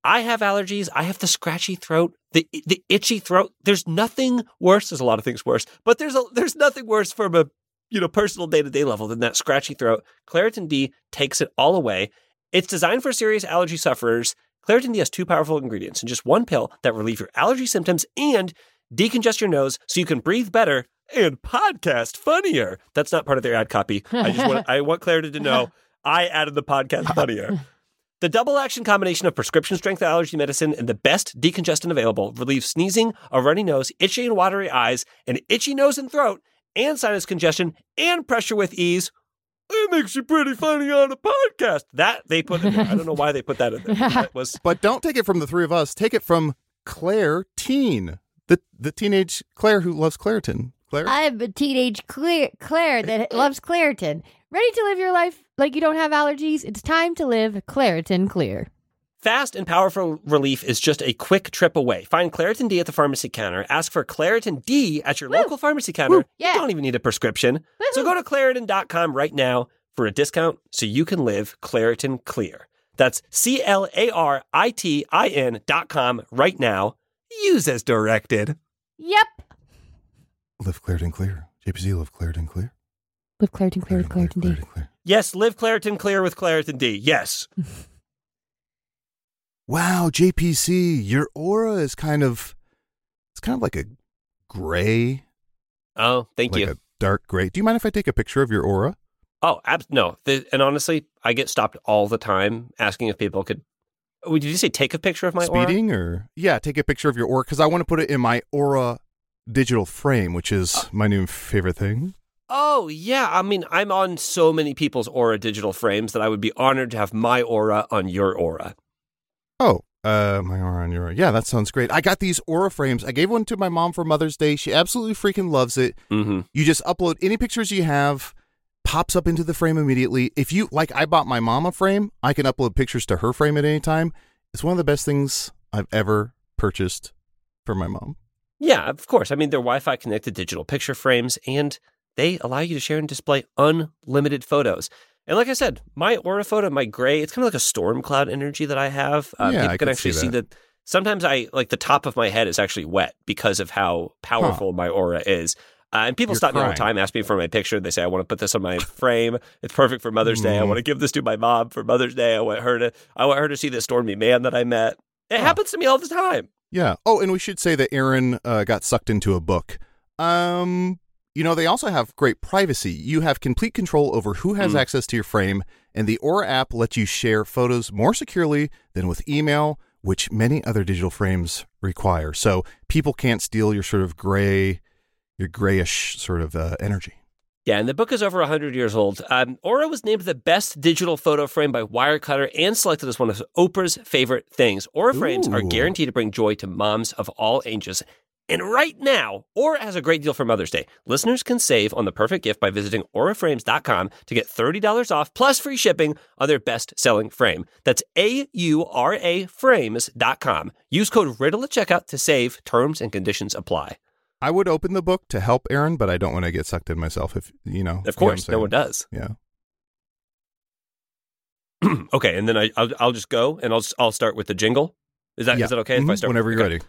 I have allergies. I have the scratchy throat, the the itchy throat. There's nothing worse. There's a lot of things worse, but there's a, there's nothing worse from a you know personal day-to-day level than that scratchy throat. Claritin D takes it all away. It's designed for serious allergy sufferers. Claritin D has two powerful ingredients in just one pill that relieve your allergy symptoms and decongest your nose so you can breathe better and podcast funnier. That's not part of their ad copy. I just want I want Claritin to know I added the podcast funnier. The double-action combination of prescription-strength allergy medicine and the best decongestant available relieves sneezing, a runny nose, itchy and watery eyes, an itchy nose and throat, and sinus congestion, and pressure with ease. It makes you pretty funny on a podcast. That they put in there. I don't know why they put that in there. That was... But don't take it from the three of us. Take it from Claire Teen, the the teenage Claire who loves Claritin. Claire? I'm a teenage Claire, Claire that loves Claritin. Ready to live your life like you don't have allergies? It's time to live Claritin Clear. Fast and powerful relief is just a quick trip away. Find Claritin D at the pharmacy counter. Ask for Claritin D at your Woo. local pharmacy counter. Woo. Yeah. You don't even need a prescription. Woo-hoo. So go to Claritin dot com right now for a discount so you can live Claritin Clear. That's C L A R I T I N dot com right now. Use as directed. Yep. Live Claritin Clear. J P C, live Claritin Clear. Live Claritin Clear with Claritin D. Clear. Yes, live Claritin Clear with Claritin D. Yes. Wow, J P C, your aura is kind of, it's kind of like a gray. Oh, thank like you. A dark gray. Do you mind if I take a picture of your aura? Oh, ab- no. The, and honestly, I get stopped all the time asking if people could, oh, did you say take a picture of my aura? Speeding or? Yeah, take a picture of your aura because I want to put it in my aura digital frame, which is uh, my new favorite thing. Oh, yeah. I mean, I'm on so many people's aura digital frames that I would be honored to have my aura on your aura. Oh, uh, my aura on your aura. Yeah, that sounds great. I got these aura frames. I gave one to my mom for Mother's Day. She absolutely freaking loves it. Mm-hmm. You just upload any pictures you have, pops up into the frame immediately. If you, like I bought my mom a frame, I can upload pictures to her frame at any time. It's one of the best things I've ever purchased for my mom. Yeah, of course. I mean, they're Wi-Fi connected digital picture frames, and they allow you to share and display unlimited photos. And like I said, my aura photo, my gray, it's kind of like a storm cloud energy that I have. Um, yeah, people I can can actually see see that. that. Sometimes I, like the top of my head is actually wet because of how powerful Huh. my aura is. Uh, and people You're stop me all the crying. time, ask me for my picture. They say, I want to put this on my frame. It's perfect for Mother's Day. I want to give this to my mom for Mother's Day. I want her to, I want her to see this stormy man that I met. It Huh. happens to me all the time. Yeah. Oh, and we should say that Aaron uh, got sucked into a book. Um, you know, they also have great privacy. You have complete control over who has Mm. access to your frame, and the Aura app lets you share photos more securely than with email, which many other digital frames require. So people can't steal your sort of gray, your grayish sort of uh, energy. Yeah, and the book is over one hundred years old. Um, Aura was named the best digital photo frame by Wirecutter and selected as one of Oprah's favorite things. Aura frames are Ooh. guaranteed to bring joy to moms of all ages. And right now, Aura has a great deal for Mother's Day. Listeners can save on the perfect gift by visiting aura frames dot com to get thirty dollars off plus free shipping on their best-selling frame. That's A U R A frames dot com. Use code RIDDLE at checkout to save. Terms and conditions apply. I would open the book to help Aaron, but I don't want to get sucked in myself. If you know, Of course, you know no what one I'm does. saying. Yeah. Okay, and then I, I'll, I'll just go, and I'll I'll start with the jingle. Is that Yeah. is that okay if I Mhm. start? Whenever you're okay. ready.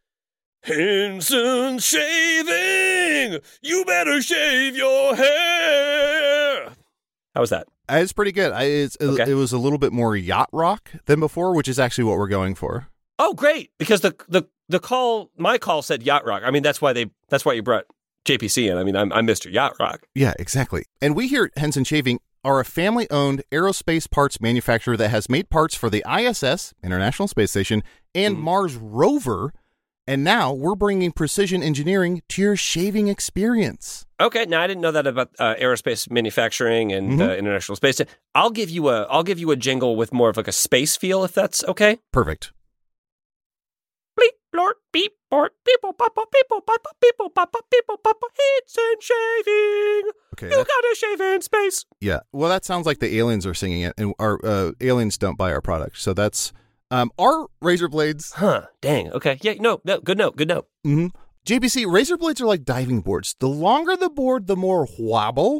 Henson Shaving, you better shave your hair. How was that? Uh, It's pretty good. I, it's, Okay. It was a little bit more yacht rock than before, which is actually what we're going for. Oh, great! Because the the the call, my call said yacht rock. I mean, that's why they that's why you brought J P C in. I mean, I'm I'm Mister Yacht Rock. Yeah, exactly. And we here at Henson Shaving are a family-owned aerospace parts manufacturer that has made parts for the I S S, International Space Station, and Mm. Mars rover. And now we're bringing precision engineering to your shaving experience. Okay, now I didn't know that about uh, aerospace manufacturing and Mhm. uh, international space. I'll give you a I'll give you a jingle with more of like a space feel, if that's okay. Perfect. Bleep, blort, beep, bort, people, papa, people, papa, people, papa, people, papa, hits and shaving. Okay. You that- gotta shave in space. yeah. Well, that sounds like the aliens are singing it, and our uh, aliens don't buy our product. So that's um, our razor blades. Huh, dang. Okay. Yeah, no, no, good note, good note. Mm-hmm. J P C, razor blades are like diving boards. The longer the board, the more wobble.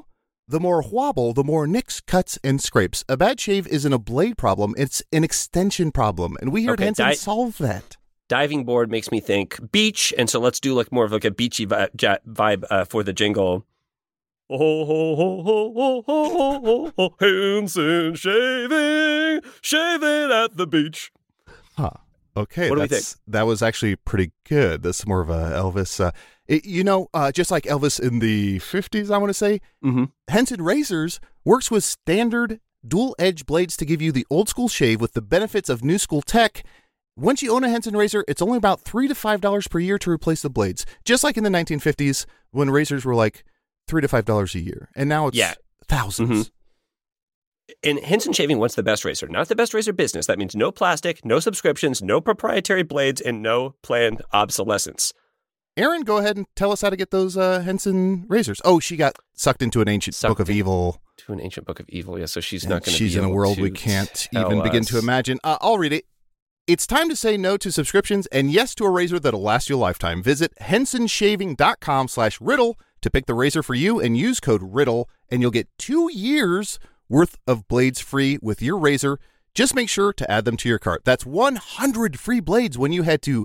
the more wobble, the more nicks, cuts, and scrapes. A bad shave isn't a blade problem, it's an extension problem, and we here Okay, at Henson di- solve that. Diving board makes me think beach, and so let's do like more of like a beachy vi- ja- vibe uh, for the jingle. Oh, ho, ho, ho, ho, ho, ho, ho, Henson shaving, shaving at the beach. Huh. Okay, What do we that's, that was actually pretty good. That's more of a Elvis. Uh, it, you know, uh, just like Elvis in the fifties, I want to say, mm-hmm. Henson Razors works with standard dual-edge blades to give you the old-school shave with the benefits of new-school tech. Once you own a Henson razor, it's only about three to five dollars per year to replace the blades. Just like in the nineteen fifties when razors were like three to five dollars a year, and now it's Yeah. thousands. Mm-hmm. And Henson Shaving wants the best razor, not the best razor business. That means no plastic, no subscriptions, no proprietary blades, and no planned obsolescence. Aaron, go ahead and tell us how to get those uh, Henson razors. Oh, she got sucked into an ancient Sucked book of in- evil. To an ancient book of evil, yeah. So she's And not going to. she's be in a able world to we can't tell even begin us. to imagine. Uh, I'll read it. It's time to say no to subscriptions and yes to a razor that'll last you a lifetime. Visit hensonshaving.com slash riddle to pick the razor for you and use code riddle, and you'll get two years worth of blades free with your razor. Just make sure to add them to your cart. That's one hundred free blades when you head to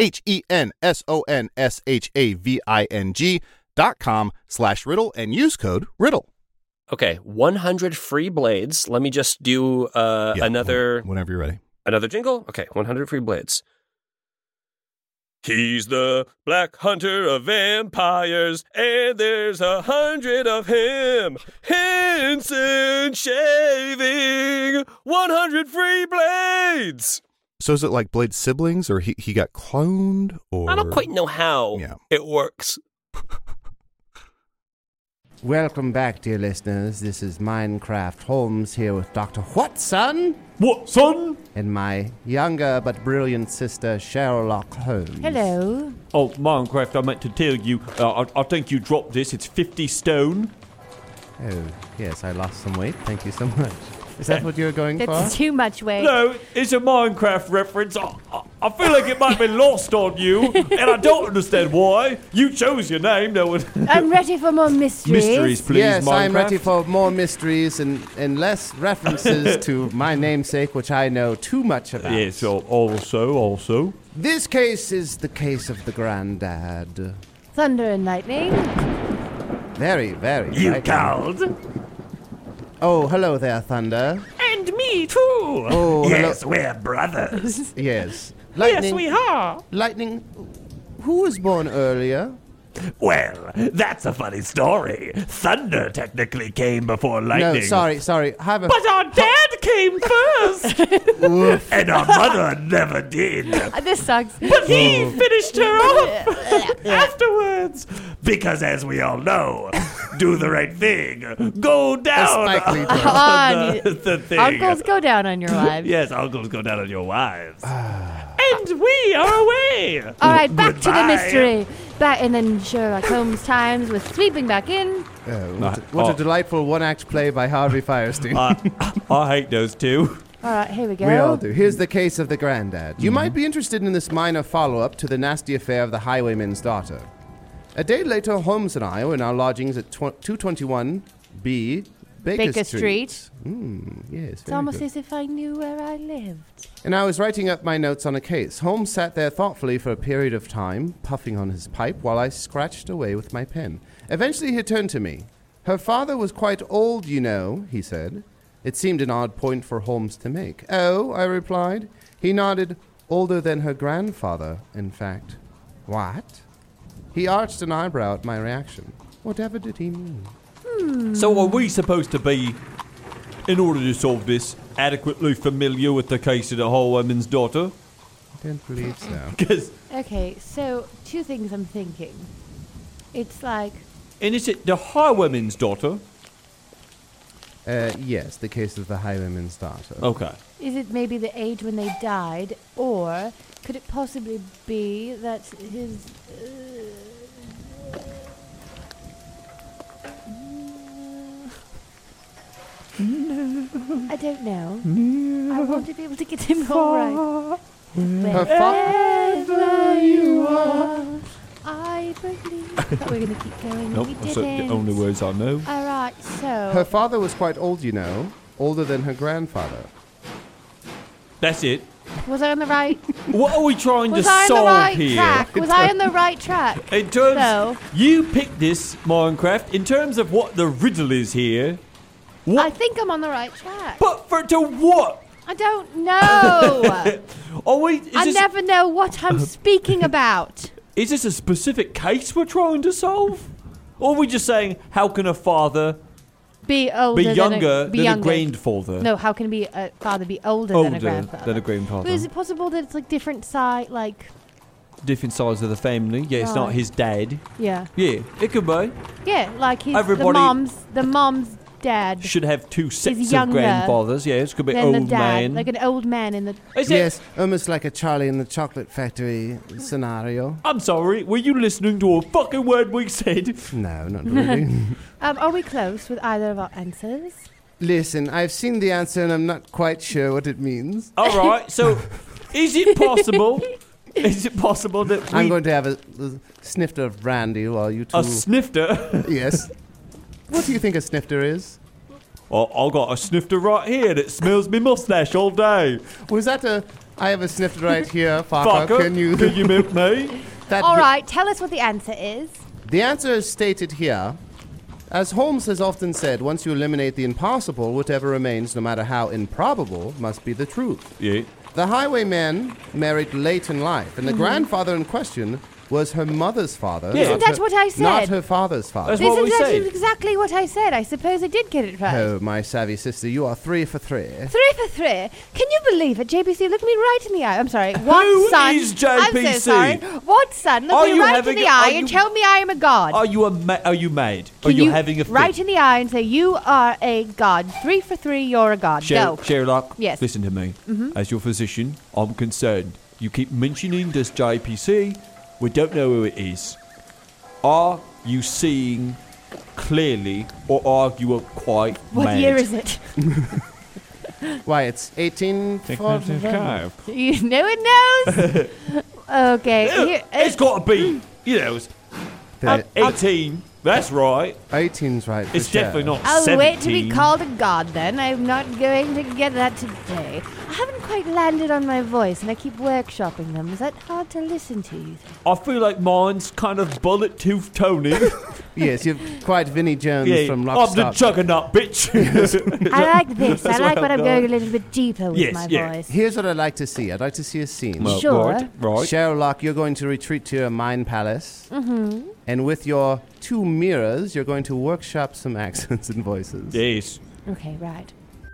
H-E-N-S-O-N-S-H-A-V-I-N-G dot com slash riddle and use code riddle. Okay, one hundred free blades. Let me just do uh, Yeah, another. Whenever you're ready. Another jingle? Okay, one hundred free blades. He's the black hunter of vampires, and there's a hundred of him. Henson Shaving, one hundred free blades. So is it like Blade siblings, or he, he got cloned, or I don't quite know how Yeah. it works. Welcome back, dear listeners. This is Minecraft Holmes here with Doctor Watson. What, son? And my younger but brilliant sister, Sherlock Holmes. Hello. Oh, Minecraft, I meant to tell you, uh, I, I think you dropped this. It's fifty stone. Oh, yes, I lost some weight. Thank you so much. Is that what you were going That's for? too much weight. No, it's a Minecraft reference. I, I, I feel like it might be lost on you, and I don't understand why. You chose your name, no one. I'm ready for more mysteries. Mysteries, please, Yes, I'm Minecraft. ready for more mysteries and, and less references to my namesake, which I know too much about. Yes, al- also, also. This case is the case of the granddad. Thunder and lightning. Very, very You frightening. called? Oh, hello there, Thunder. And me too. Oh, hello. yes, we're brothers. Yes. Yes, we are. Lightning, who was born earlier? Well, that's a funny story. Thunder technically came before lightning. No, sorry, sorry. Have a But our dad came first. And our mother never did. Uh, This sucks. But he finished her off afterwards. Because as we all know, do the right thing. Go down Spike Lee on, joke. On the, the thing. Uncles, go down on your wives. Yes, uncles go down on your wives. And we are away. All right, back to the Goodbye. mystery. Back and then Sherlock Holmes times with sweeping back in. Oh, what, a, what oh. a delightful one-act play by Harvey Firestein. I, I hate those two. All right, here we go. We all do. Here's the case of the granddad. You Mm-hmm. might be interested in this minor follow-up to the nasty affair of the highwayman's daughter. A day later, Holmes and I were in our lodgings at tw- two twenty-one B Baker, Baker Street. Street. Mm, yes, It's very almost good. as if I knew where I lived. And I was writing up my notes on a case. Holmes sat there thoughtfully for a period of time, puffing on his pipe while I scratched away with my pen. Eventually he turned to me. Her father was quite old, you know, he said. It seemed an odd point for Holmes to make. Oh, I replied. He nodded. Older than her grandfather, in fact. What? He arched an eyebrow at my reaction. Whatever did he mean? So are we supposed to be, in order to solve this, adequately familiar with the case of the highwayman's daughter? I don't believe so. Because, Okay, so two things I'm thinking. It's like, and is it the highwayman's daughter? Uh, yes, the case of the highwayman's daughter. Okay. is it maybe the age when they died, or could it possibly be that his... Uh, I don't know. I want to be able to get him all right. Her fa- Wherever you are, I believe. But we're going to keep going. Nope, we that's the didn't. only words I know. All right, so so. Her father was quite old, you know, older than her grandfather. That's it. Was I on the right? What are we trying Was to I on solve the right here? track? Was I on the right track? In terms, So- you picked this Minecraft. In terms of what the riddle is here, I think I'm on the right track. but for to what? I don't know. Are we? Is I this, never know what I'm speaking about. Is this a specific case we're trying to solve, or are we just saying how can a father Be older be than younger a, be than younger. a grandfather? No, how can be a father be older, older than a grandfather? than a grandfather. But is it possible that it's like different side, like Different sides of the family. Yeah, it's not Right. his dad. yeah, Yeah, it could be. yeah, like his Everybody- the mom's the mom's dad. Should have two sets of younger grandfathers. Yeah, it could be than old the dad, man. like an old man in the. Is it- Yes, almost like a Charlie in the Chocolate Factory scenario. I'm sorry. Were you listening to a fucking word we said? No, not really. Um, are we close with either of our answers? Listen, I've seen the answer and I'm not quite sure what it means. All right. So, is it possible? Is it possible that we I'm going to have a, a snifter of brandy while you two... a snifter? Yes. What do you think a snifter is? Oh, I got a snifter right here that smells me mustache all day. Was that a... I have a snifter right here, Fucker. Fucker, Can you... can you milk me? That All right, tell us what the answer is. The answer is stated here. As Holmes has often said, once you eliminate the impossible, whatever remains, no matter how improbable, must be the truth. Yeah. The highwayman married late in life, and the Mhm. grandfather in question was her mother's father. Isn't not that her- what I said? Not her father's father. That's what Isn't we that said. exactly what I said? I suppose I did get it right. Oh, my savvy sister, you are three for three. Three for three. Can you believe it? J P C, look me right in the eye. I'm sorry. What Who son? is J I'm P C? so sorry. What son? Look Are me you right in having the a- eye are and you- tell me I am a god. Are you a ma- Are you made? Are Can you, having a fit? right in the eye and say you are a god? Three for three. You're a god. Sher- Go. Sherlock, Yes. listen to me. Mhm. As your physician, I'm concerned. You keep mentioning this J P C. We don't know who it is. Are you seeing clearly, or are you quite What mad? year is it? Why, it's eighteen forty-five. You no one knows. Okay. Here, It's got to be, you know, it's The eighteen. That's right. eighteen's right. for It's sure. definitely not I'll seventeen. wait to be called a god then. I'm not going to get that today. I haven't quite landed on my voice and I keep workshopping them. Is that hard to listen to, you think? I feel like mine's kind of bullet tooth Tony. Yes, you're quite Vinnie Jones yeah, from I'm the Lockstock. juggernaut bitch. I like this. I That's like what when I've I'm going a got. little bit deeper with Yes, my yeah. voice. Here's what I'd like to see. I'd like to see a scene. Well, Sure. Right, right. Sherlock, you're going to retreat to your mind palace, Mm-hmm. and with your two mirrors, you're going to workshop some accents and voices. Yes. Okay, right.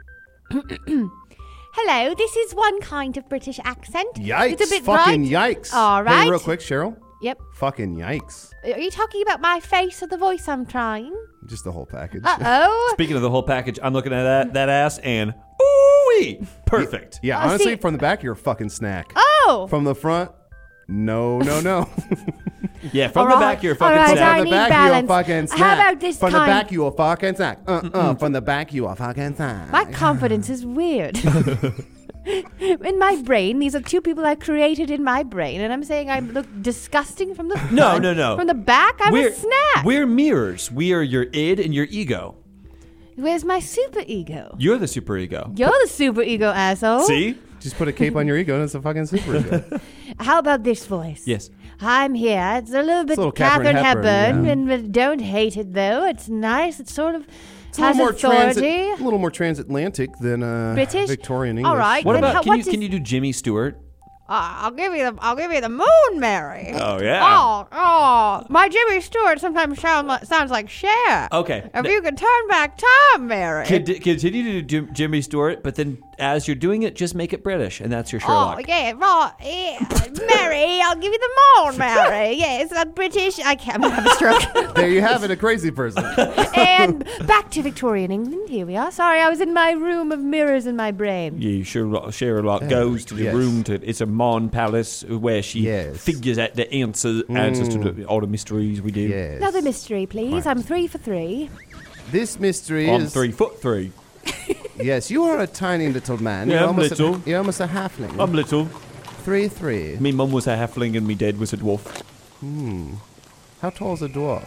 Hello, this is one kind of British accent. Yikes! It's a bit fucking bright. yikes! All right. Hey, real quick, Cheryl. Yep. Fucking yikes! Are you talking about my face or the voice I'm trying? Just the whole package. Uh-oh. Speaking of the whole package, I'm looking at that, that ass and ooh perfect. Yeah, Oh, honestly, see- from the back, you're a fucking snack. Oh! From the front, no, no, no. Yeah, from All the right. back, you're a All fucking right, snack. I From the need back, balance. you're a fucking snack. How about this From kind? the back, you a fucking snack. Uh, uh, from the back, you a fucking snack. My confidence is weird. In my brain, these are two people I created in my brain, and I'm saying I look disgusting from the front. No, no, no. From the back, I'm we're, a snack. We're mirrors. We are your id and your ego. Where's my super ego? You're the super ego. You're the super ego, asshole. See? Just put a cape on your ego and it's a fucking super ego. How about this voice? Yes. I'm here. It's a little bit little Catherine, Katharine Hepburn, Hepburn, yeah. and but don't hate it though. It's nice. It's sort of It's a little has more authority. transit, a little more transatlantic than uh, British? Victorian English. All right. What Then about, how- can, what you, can is- you do Jimmy Stewart? Uh, I'll give you the I'll give you the moon, Mary. Oh, yeah. Oh, oh, my Jimmy Stewart sometimes sound like, sounds like Cher. Okay. If N- you could turn back time, Mary. Con- continue to do Jim- Jimmy Stewart, but then as you're doing it, just make it British, and that's your Oh Sherlock. yeah, right. Yeah. Mary, I'll give you the moon, Mary. Yes, I'm British. I can't I'm gonna have a stroke. There you have it, a crazy person. And back to Victorian England. Here we are. Sorry, I was in my room of mirrors in my brain. Yeah, Sherlock, Sherlock goes to the Yes. room to it's a Mon Palace where she Yes. figures out the answers answers to the, all the mysteries we do. Yes. Another mystery, please. I'm three for three. This mystery I'm is three foot three. Yes, you are a tiny little man. Yeah, you're I'm almost little. A, you're almost a halfling. I'm little. three three. Me mum was a halfling and me dad was a dwarf. Hmm. How tall is a dwarf?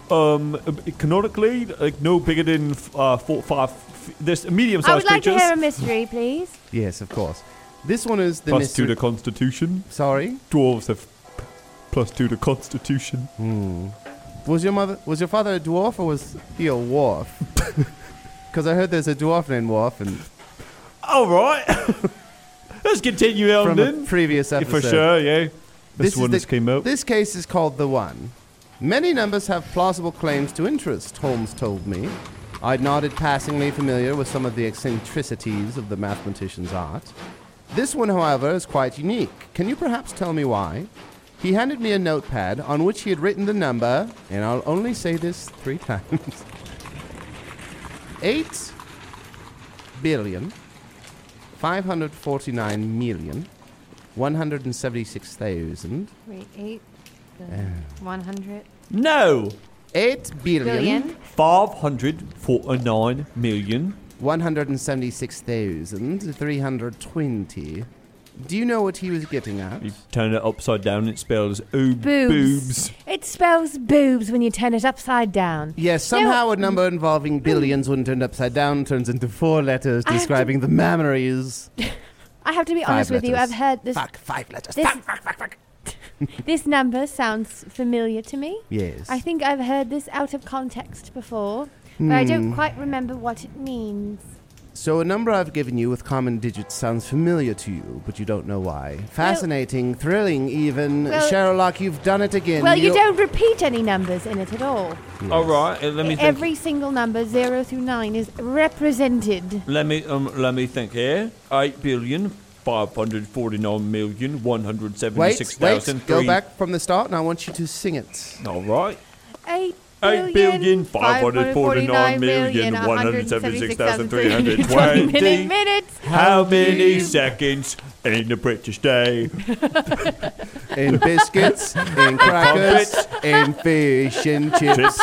Um, canonically, like no bigger than uh, four, five. F- there's I medium-sized would like creatures. to hear a mystery, please. Yes, of course. This one is the Plus mystery. two to Constitution. Sorry? Dwarves have p- plus two to Constitution. Hmm. Was your mother? Was your father a dwarf or was he a dwarf? Because I heard there's a dwarf named Worf, and all right. Let's continue on from then. a previous Yeah, episode. for sure, yeah. This, This one is just came out. This case is called the One. Many numbers have plausible claims to interest, Holmes told me. I nodded, passingly familiar with some of the eccentricities of the mathematician's art. This one, however, is quite unique. Can you perhaps tell me why? He handed me a notepad on which he had written the number, and I'll only say this three times. Eight billion, five hundred forty-nine million, one hundred seventy-six thousand. Wait, eight, uh, Uh. one hundred. No. Eight billion, Billion. Five hundred forty-nine million. one hundred seventy-six thousand, three hundred twenty. Do you know what he was getting at? You turn it upside down, it spells oob Boobs. boobs. It spells boobs when you turn it upside down. Yes, somehow a number involving billions when turned upside down turns into four letters I have describing the memories. I have to be Five honest with you. letters. I've heard this. Fuck, five letters. This, Fuck, fuck, fuck, fuck. this number sounds familiar to me. Yes. I think I've heard this out of context before, but I don't Hmm. quite remember what it means. So a number I've given you with common digits sounds familiar to you, but you don't know why. Fascinating, thrilling even. Well- Sherlock, you've done it again. Well, you You'll- don't repeat any numbers in it at all. All right, uh, let me think. Every single number, zero through nine, is represented. Let me um, let me think here. Eight billion five hundred forty-nine million one hundred Wait, seventy-six wait, thousand. go back from the start and I want you to sing it. All right. Eight Eight billion five hundred forty-nine million one hundred seventy-six thousand three hundred twenty Minute, minutes. How many seconds in a British day? In biscuits, in crackers, in fish and chips.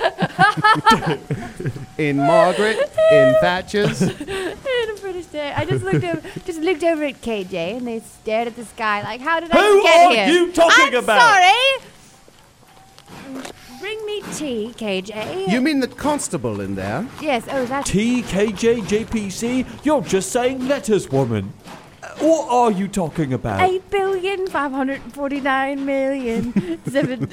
In Margaret, in Thatcher's. In a British day. I just looked over, just looked over at K J, and they stared at the sky like, "How did I Who get are here?" you talking I'm about? Sorry. Bring me tea, K J. You mean the constable in there? Yes. Oh, that's T K J J P C? You're just saying letters, woman. Uh, What are you talking about? eight billion five hundred forty-nine million seven.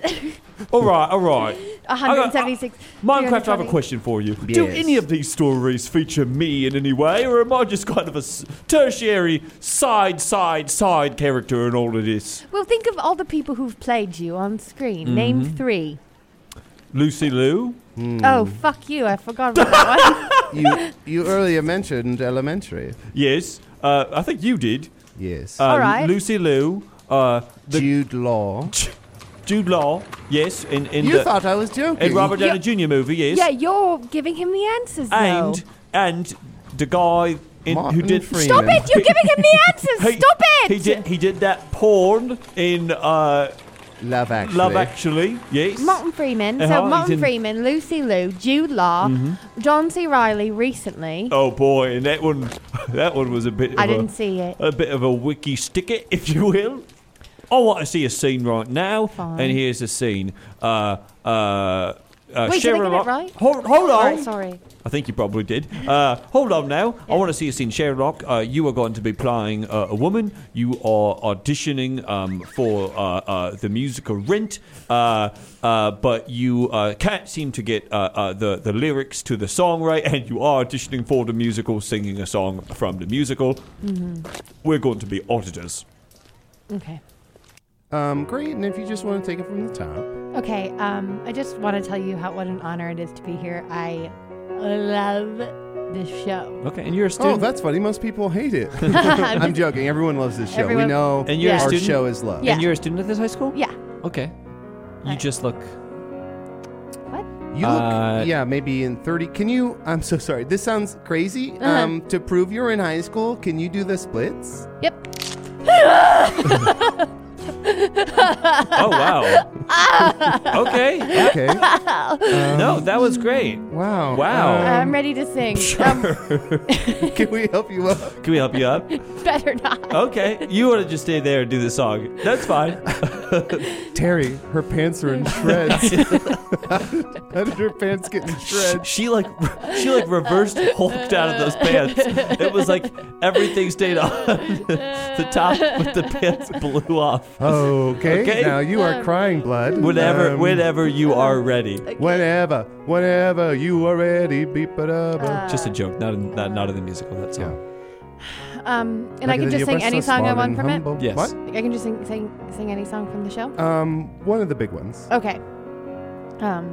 All right, all right. one hundred seventy-six. Minecraft, I have a question for you. Do Yes. any of these stories feature me in any way, or am I just kind of a s- tertiary side, side, side character in all of this? Well, think of all the people who've played you on screen. Name Mhm. three. Lucy Liu? Oh, fuck you. I forgot about that one. You you earlier mentioned elementary. Yes. Uh, I think you did. Yes. Uh, All right. Lucy Liu. Uh, the Jude Law. Jude Law. Yes. In, in You the thought I was joking. in Robert Downey Yeah. Junior movie. Yes. Yeah, you're giving him the answers, though. and and the guy in, who Martin did Freeman. Stop it! You're giving him the answers! He- Stop it! He did he did that porn in uh, Love Actually. Love Actually. Yes. Martin Freeman. Uh-huh, So he's Martin in- Freeman, Lucy Liu, Jude Law, John C. Reilly recently. Oh boy, and that one that one was a bit of I a, didn't see it. a bit of a wiki sticker, if you will. I want to see a scene right now, Fine. and here's the scene. Uh, uh, uh, Wait, did I get it Sherlock- right? Hold, hold on. Alright, sorry. I think you probably did. Uh, hold on now. I want to see a scene. Sherlock, uh, you are going to be playing uh, a woman. You are auditioning um, for uh, uh, the musical Rent, uh, uh, but you uh, can't seem to get uh, uh, the, the lyrics to the song right, and you are auditioning for the musical, singing a song from the musical. Mm-hmm. We're going to be auditors. Okay. Um, great. And if you just want to take it from the top. Okay, um, I just want to tell you how what an honor it is to be here. I love this show. Okay, and you're a Oh, student. that's funny. Most people hate it. I'm joking. Everyone loves this show. Everyone- we know And you're a our student? show is loved. Yeah. And you're a student at this high school? Yeah. Okay. You I- just look. You look, Uh, yeah, maybe in thirty. Can you, I'm so sorry. This sounds crazy. Uh-huh. Um, to prove you're in high school, can you do the splits? Yep. Oh, wow. Okay. Okay. No, that was great. Wow. Wow. I'm ready to sing. Um, Can we help you up? Can we help you up? better not. Okay. You want to just stay there and do the song. That's fine. Terry, her pants are in shreds. How did her pants get in shreds? She like she like reversed hulked out of those pants. It was like everything stayed on the top, but the pants blew off. Okay. Okay. Now you are crying blood. Whenever Um, whenever you are ready. Whenever, whenever you are ready, beep it up. Uh, Just a joke, not in, not, not in the musical. That song. Um, and I can just sing any song I want from it. Yes. What? I can just sing, sing sing any song from the show. Um, one of the big ones. Okay. Um.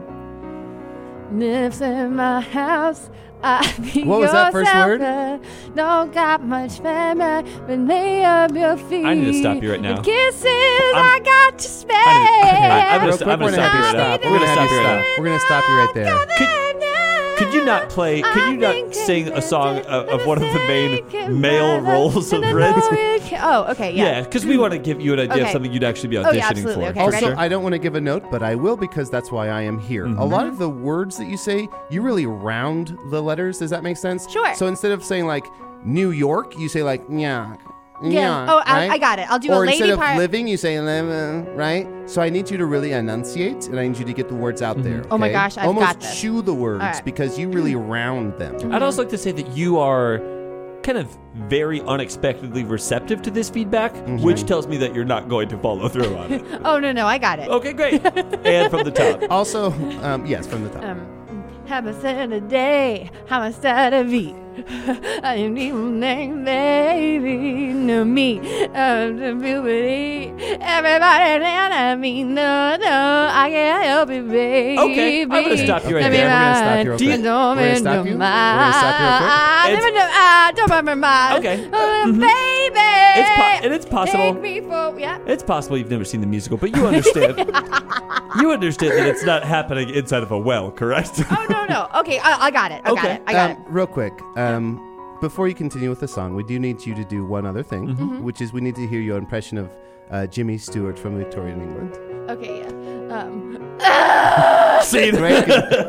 Lives in my house. I be What was that first yourself, word? uh, Don't got much family, but lay up your feet. I need to stop you right now. The kisses I'm- I got to spare. I'm gonna Real st- quick, I'm gonna we're stop you gonna right now. have to We're gonna have stop you you right stop. now. We're gonna stop you right there. Could, could you not play? Could you not sing a song of, of one of the main male roles of Reds? Oh, okay, yeah. Yeah, because we want to give you an idea of Okay. something you'd actually be Oh, yeah, auditioning absolutely. for. Okay, Also, ready? I don't want to give a note, but I will because that's why I am here. Mm-hmm. A lot of the words that you say, you really round the letters. Does that make sense? Sure. So instead of saying like New York, you say like nya. Yeah. Oh, I- right? I got it. I'll do a or lady instead part. of living, you say live, right? So I need you to really enunciate, and I need you to get the words out there. Oh my okay? gosh, I've Almost got this. chew the words All right. because you really round them. I'd also like to say that you are kind of very unexpectedly receptive to this feedback, Mm-hmm. which tells me that you're not going to follow through on it. Oh, no, no, I got it. Okay, great. And from the top. Also, um, yes, from the top. Um, have a Saturday, have a Saturday. I didn't even name baby, no me, I'm the puberty. Everybody down at me, no, no, I can't help it, baby. Okay, I'm gonna stop you right Let me there. We're gonna stop you real ride. quick. Don't We're gonna make stop no you. We're mind. gonna stop you real quick. I It's- never know, I don't remember mine. Okay. Oh, Mhm. baby. It's po- and it's possible. Take me for, yeah. It's possible you've never seen the musical, but you understand. You understand that it's not happening inside of a well, correct? Oh, no, no. Okay, I, I got it. I got Okay. it. I got um, Real quick, um, before you continue with the song, we do need you to do one other thing, Mm-hmm. which is we need to hear your impression of uh, Jimmy Stewart from Victorian England. it. Okay, yeah. Um. See, Right?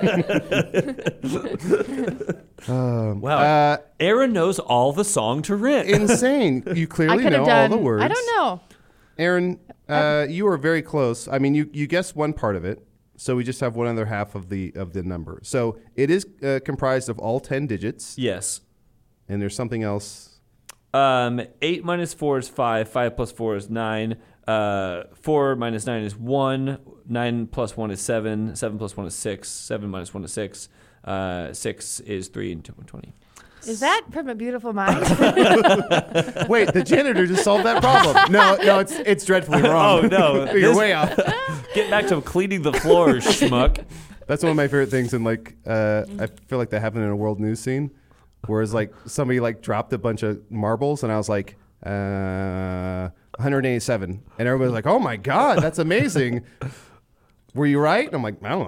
um, Wow. Uh, Aaron knows all the song to rent. insane. You I clearly could know have done. all the words. I don't know. Aaron, uh, you are very close. I mean, you, you guessed one part of it, so we just have one other half of the of the number. So it is uh, comprised of all ten digits, Yes. and there's something else. Um, eight minus four is five. Five plus four is nine. Uh, four minus nine is one. Nine plus one is seven. Seven plus one is six. Seven minus one is six. Uh, six is three and two and twenty. Is that from A Beautiful Mind? Wait, the janitor just solved that problem. No, no, it's it's dreadfully wrong. Oh no, You're This- way off. Get back to cleaning the floor, schmuck. That's one of my favorite things, and like uh, I feel like that happened in a world news scene, whereas like somebody like dropped a bunch of marbles, and I was like, uh, one hundred eighty-seven, and everybody was like, "Oh my god, that's amazing." Were you right? And I'm like, I don't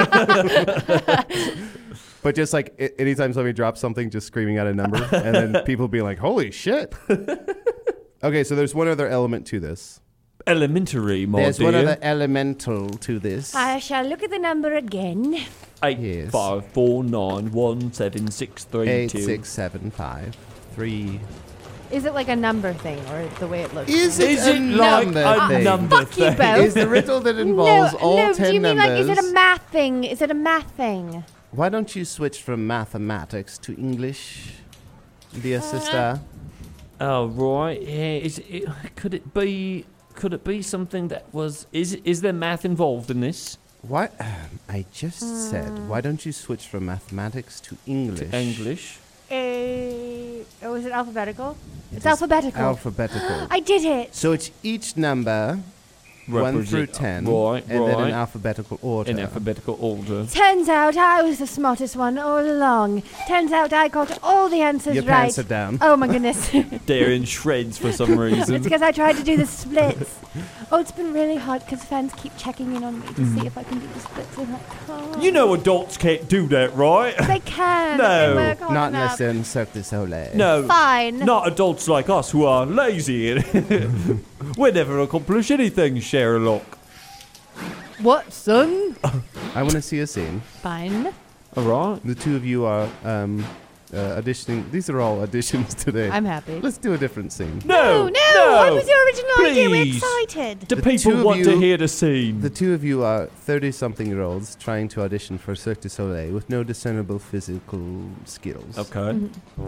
know. But just like a- anytime somebody drops something, just screaming out a number, and then people being like, "Holy shit!" Okay, so there's one other element to this. Elementary, my There's dear. one other elemental to this. I shall look at the number again. Eight, Yes. five, four, nine, one, seven, six, three, Eight, two. six, seven, five, three. Is it like a number thing or the way it looks? Is it Is a it like number a thing? number Fuck you thing? both. Is the riddle that involves no, all no, ten do you mean numbers? like, is it a math thing? Is it a math thing? Why don't you switch from mathematics to English, dear sister? Oh right, yeah. Is it, could it be? Could it be something that was? Is is there math involved in this? What? I just said, why don't you switch from mathematics to English? To English. A, oh, is it alphabetical? It It's is alphabetical. Alphabetical. I did it. So it's each number, one Represent- through ten, Right, and then in right. alphabetical order. In alphabetical order. Turns out I was the smartest one all along. Turns out I got all the answers Your right. pants are down. Oh my goodness. They're in shreds for some reason. It's because I tried to do the splits. Oh, it's been really hard because fans keep checking in on me to Mm. see if I can do the splits and I can't. You know adults can't do that, right? They can. No. They work hard Not enough. unless in Cirque du Soleil. No. Fine. Not adults like us who are lazy. We never accomplish anything, Sherlock. What, son? I want to see a scene. Fine. All right. The two of you are um, uh, auditioning. These are all auditions today. I'm happy. Let's do a different scene. No, no, no. What was your original idea? We're please. excited. The, The people two of want to you- hear the scene. The two of you are thirty-something-year-olds trying to audition for Cirque du Soleil with no discernible physical skills. Okay.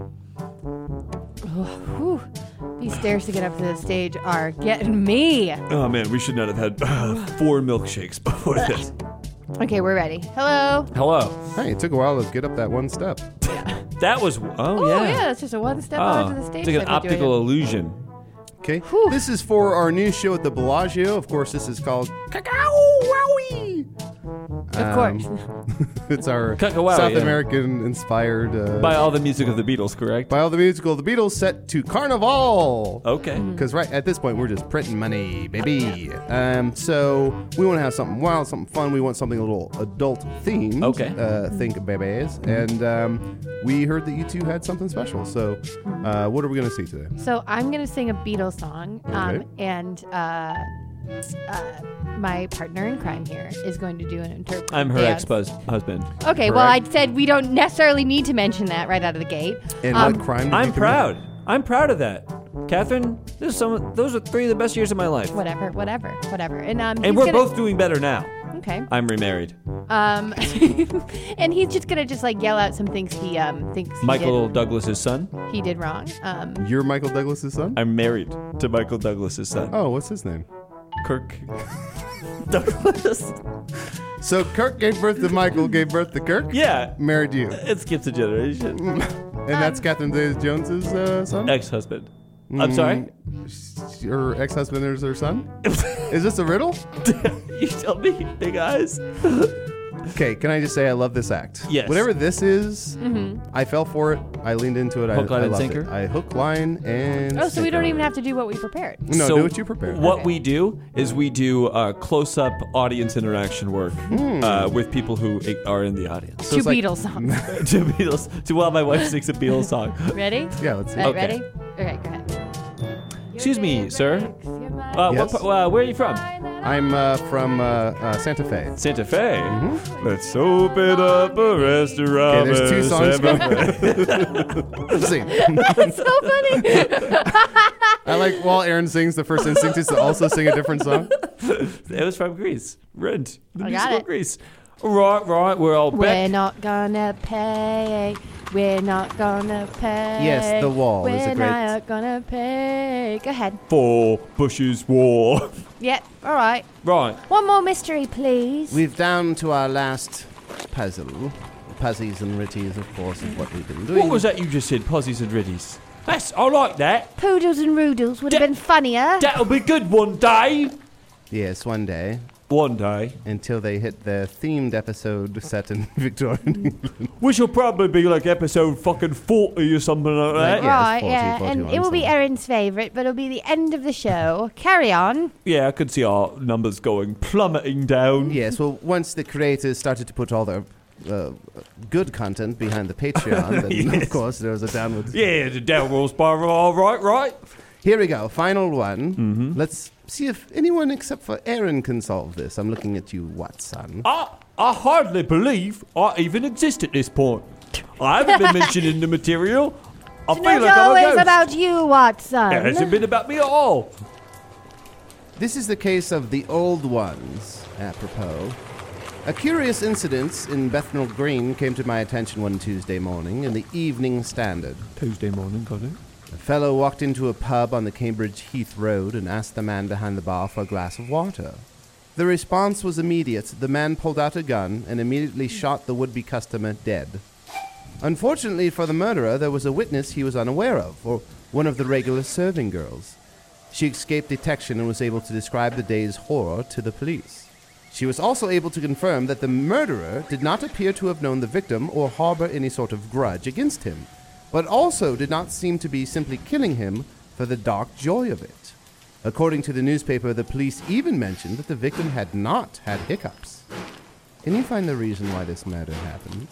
Oh, whew. These stairs to get up to the stage are getting me. Oh man, we should not have had uh, four milkshakes before this. Okay, we're ready. Hello. Hello. Hey, it took a while to get up that one step. That was. Oh, Oh, yeah. yeah, that's just a one step Ah, onto the stage. it's like an that we're doing. optical illusion. Okay. This is for our new show at the Bellagio. Of course, this is called Cacao Wowie. Of course. It's our Cacao Wowie, South yeah. American inspired. Uh, By all the music of the Beatles, correct? by all the musical of the Beatles set to Carnival. Okay. Because right at this point, we're just printing money, baby. Um, so we want to have something wild, something fun. We want something a little adult themed. Okay. Uh, think babies. And um, we heard that you two had something special. So uh, what are we going to see today? So I'm going to sing a Beatles song, um, Okay. and uh, uh, my partner in crime here is going to do an interpretation. I'm her ex-husband. Okay, well, I said we don't necessarily need to mention that right out of the gate. And Um, what crime did I'm you commit? proud. I'm proud of that. Catherine, this is some, those are three of the best years of my life. Whatever, whatever, whatever. And um, And he's we're gonna- both doing better now. Okay. I'm remarried. Um, and he's just gonna just like yell out some things he um thinks he Michael did, Douglas's son. he did wrong. Um, You're Michael Douglas's son? I'm married to Michael Douglas's son. Oh, what's his name? Kirk Douglas. So Kirk gave birth to Michael, gave birth to Kirk? Yeah. Married you. It skips a generation. And that's Catherine Zeta-Jones's uh, son? Ex-husband. I'm sorry? Mm, Your ex-husband is her son? Is this a riddle? You tell me, big eyes. Okay, can I just say I love this act? Yes. Whatever this is, Mhm. I fell for it. I leaned into it. Hook, I, line, I and loved sinker? it. I hook, line, and oh, so we sinker. don't even have to do what we prepared. No, So do what you prepared. What Okay. we do is we do uh, close-up audience interaction work uh, with people who i- are in the audience. Two Beatles songs. to Beatles. To while my wife sings a Beatles song. Ready? Yeah, let's see. Right, Okay. Ready? Okay, go ahead. Excuse me, sir. Uh, Yes. what, pa- uh, where are you from? I'm uh, from uh, uh, Santa Fe. Santa Fe. Let's open up a restaurant. Okay, there's two in songs Santa going. Sing. That's so funny. I like while Aaron sings, the first instinct is to also sing a different song. It was from Greece. Rent. The I got musical it. Greece. Right, right. We're all We're back. not gonna pay. We're not gonna pay. Yes, The Wall We're is a great- not gonna pay. Go ahead. For Bush's War. Yep. All right. Right. One more mystery, please. We've down to our last puzzle. Puzzies and ritties, of course, is what we've been doing. What was that you just said? Pozzies and riddies. That's. I like that. Poodles and roodles would have been funnier. That'll be good one day. Yes, one day. One day. Until they hit the themed episode set in Victorian England. Which will probably be like episode fucking forty or something like that. Yeah, right, it's forty, yeah, forty-one, and it will be something. Erin's favourite, but it'll be the end of the show. Carry on. Yeah, I could see our numbers going plummeting down. Yes, well, once the creators started to put all their uh, good content behind the Patreon, then Yes. of course there was a downward. Yeah, the downward spiral. All right, right. Here we go, final one. Mm-hmm. Let's see if anyone except for Erin can solve this. I'm looking at you, Watson. I, I hardly believe I even exist at this point. I haven't been mentioned in the material. I It's feel not like I'm a always ghost. about you, Watson. It hasn't been about me at all. This is the case of the old ones, apropos. A curious incident in Bethnal Green came to my attention one Tuesday morning in the Evening Standard. Tuesday morning, got it. A fellow walked into a pub on the Cambridge Heath Road and asked the man behind the bar for a glass of water. The response was immediate. The man pulled out a gun and immediately shot the would-be customer dead. Unfortunately for the murderer, there was a witness he was unaware of, or one of the regular serving girls. She escaped detection and was able to describe the day's horror to the police. She was also able to confirm that the murderer did not appear to have known the victim or harbor any sort of grudge against him, but also did not seem to be simply killing him for the dark joy of it. According to the newspaper, the police even mentioned that the victim had not had hiccups. Can you find the reason why this murder happened?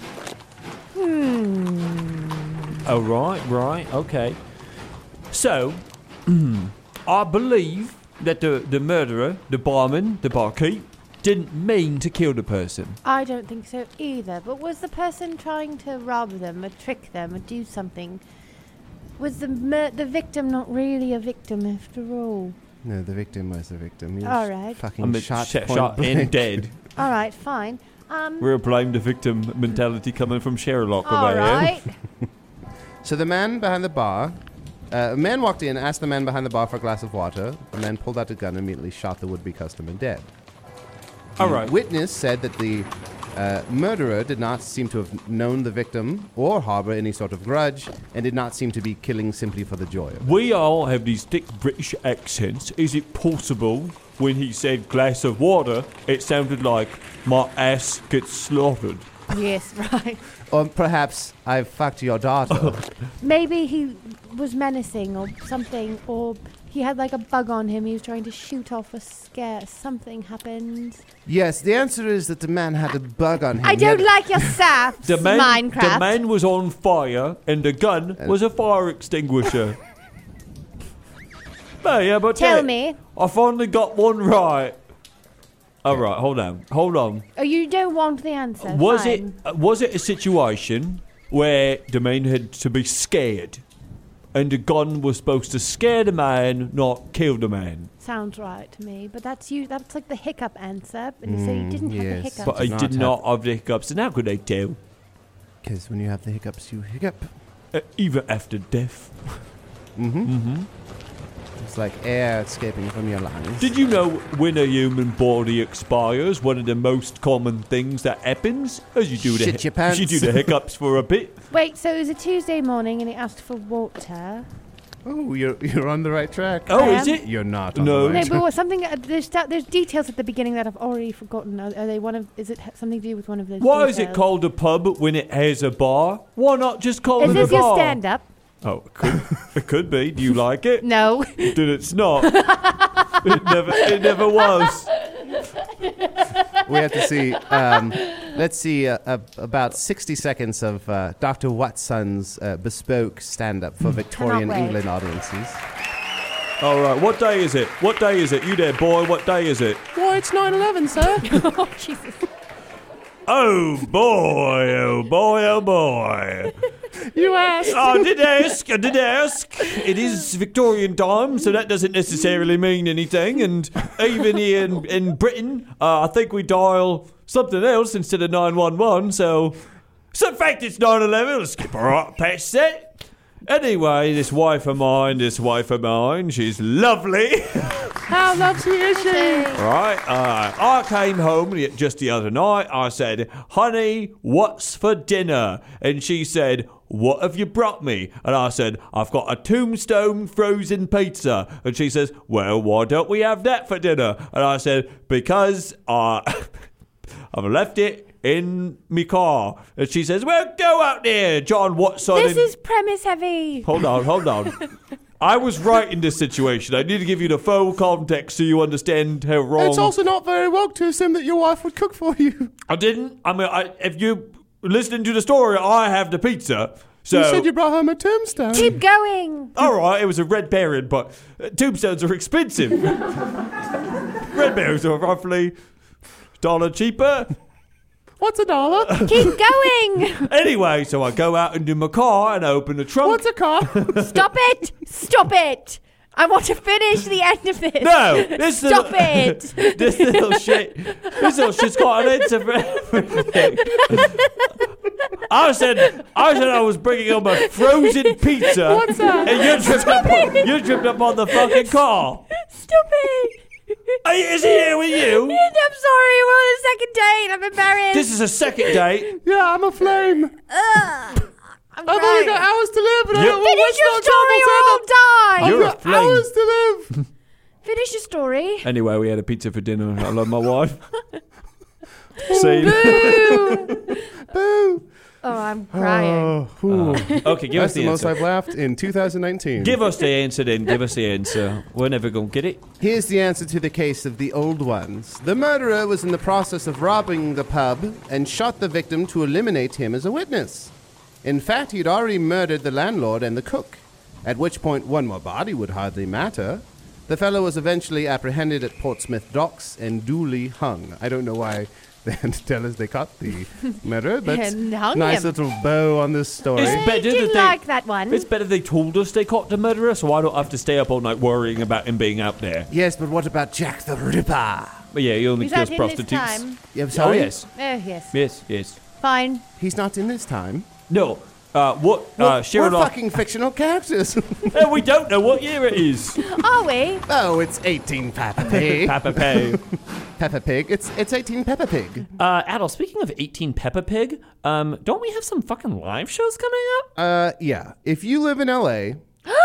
Oh, right, right, okay. So, I believe that the, the murderer, the barman, the barkeep, didn't mean to kill the person. I don't think so either. But was the person trying to rob them, or trick them, or do something? Was the mur- the victim not really a victim after all? No, the victim was the victim. He was All right. Fucking I mean, shot, sh- point shot blank. and dead. All right, fine. Um, We're a blame the victim mentality coming from Sherlock all over right. here. So the man behind the bar, uh, a man walked in, asked the man behind the bar for a glass of water. The man pulled out a gun and immediately shot the would-be customer dead. All The right. witness said that the uh, murderer did not seem to have known the victim or harbor any sort of grudge and did not seem to be killing simply for the joy of it. We all have these thick British accents. Is it possible when he said glass of water, it sounded like my ass gets slaughtered? Yes, right. Or perhaps I've fucked your daughter. Maybe he was menacing or something, or he had like a bug on him. He was trying to shoot off a scare. Something happened. Yes, the answer is that the man had a bug on him. I He don't had- like your saps, The man, Minecraft. the man was on fire, and the gun was a fire extinguisher. No, yeah, but Tell uh, me. I finally got one right. All right, hold on, hold on. Oh, you don't want the answer. Was Fine. it uh, was it a situation where the man had to be scared, and the gun was supposed to scare the man, not kill the man? Sounds right to me, but that's you. That's like the hiccup answer, and you say you didn't have the hiccups. But I not did have- not have the hiccups, and how could I tell? Because when you have the hiccups, you hiccup. Uh, even after death. Mm-hmm. Mm-hmm. It's like air escaping from your lungs. Did you know when a human body expires, one of the most common things that happens is you do the Shit your pants. you do the hiccups for a bit. Wait, so it was a Tuesday morning, and he asked for water. Oh, you're you're on the right track. Oh, I is am. it? You're not on No. the No, right but track. what, something. Uh, there's sta- there's details at the beginning that I've already forgotten. Are, are they one of? Is it ha- something to do with one of those? Why is it details? called a pub when it has a bar? Why not just call Is it this a bar? your stand-up? Oh, it could, it could be. Do you like it? No. Then it's not. it never it never was. We have to see. Um, let's see uh, uh, about sixty seconds of uh, Doctor Watson's uh, bespoke stand-up for Victorian wait. England audiences. All right, what day is it? What day is it? You there, boy? What day is it? Why, it's nine eleven, sir. Oh Jesus! Oh boy! Oh boy! Oh boy! You asked. I did ask, I did ask. It is Victorian time, so that doesn't necessarily mean anything. And even here in, in Britain, uh, I think we dial something else instead of nine one one. So, so in fact, it's nine eleven. Let's skip right past that. Anyway, this wife of mine, this wife of mine, she's lovely. How lovely is she? Right, uh, I came home the- just the other night. I said, honey, what's for dinner? And she said, what have you brought me? And I said, I've got a Tombstone frozen pizza. And she says, well, why don't we have that for dinner? And I said, because uh, I've left it in me car. And she says, well, go out there, John Watson. This and- is premise heavy. Hold on, hold on. I was right in this situation. I need to give you the full context so you understand how wrong. It's also not very woke to assume that your wife would cook for you. I didn't. I mean, I, if you listening to the story, I have the pizza. So You said you brought home a tombstone. Keep going. all right, it was a red berry, but uh, tombstones are expensive. Red berries are roughly a dollar cheaper. What's a dollar? Keep going. Anyway, so I go out into my car and I open the trunk. What's a car? Stop it. Stop it. I want to finish the end of this. No, this Stop little, it. this little shit. This little shit's got an answer for everything. I said, I said I was bringing home a frozen pizza, What's that? and you tripped up. On, you tripped up on the fucking car. Stop it. Are you- Is he here with you? I'm sorry. We're on a second date. I'm embarrassed. This is a second date. Yeah, I'm a flame. Ugh. I'm I've only crying. got hours to live. And I You- don't Finish waste your no story time or on I'll die. You're a I've got flame. hours to live. Finish your story. Anyway, we had a pizza for dinner. I love my wife. See? Boo. Boo. Oh, I'm crying. Oh, ooh. Okay, give That's us the the most answer. I've laughed in two thousand nineteen. Give us the answer then. Give us the answer. We're never going to get it. Here's the answer to the case of the old ones. The murderer was in the process of robbing the pub and shot the victim to eliminate him as a witness. In fact, he'd already murdered the landlord and the cook, at which point one more body would hardly matter. The fellow was eventually apprehended at Portsmouth docks and duly hung. I don't know why they had to tell us they caught the murderer, but And hung nice him. little bow on this story. It's I better didn't that they, like that one. It's better they told us they caught the murderer, so I don't have to stay up all night worrying about him being out there. Yes, but what about Jack the Ripper? But yeah, he only He's kills not in prostitutes. this time. Yeah, I'm Oh sorry? yes, Oh, yes. yes, yes. Fine. He's not in this time. No, uh, what? Well, uh, we're Sherlock. fucking fictional characters. Uh, we don't know what year it is. Are we? Oh, it's eighteen Peppa Pig. Peppa Pig. Peppa Pig. It's it's eighteen Peppa Pig. Uh, Adel, speaking of eighteen Peppa Pig, um, don't we have some fucking live shows coming up? Uh, yeah. If you live in L A,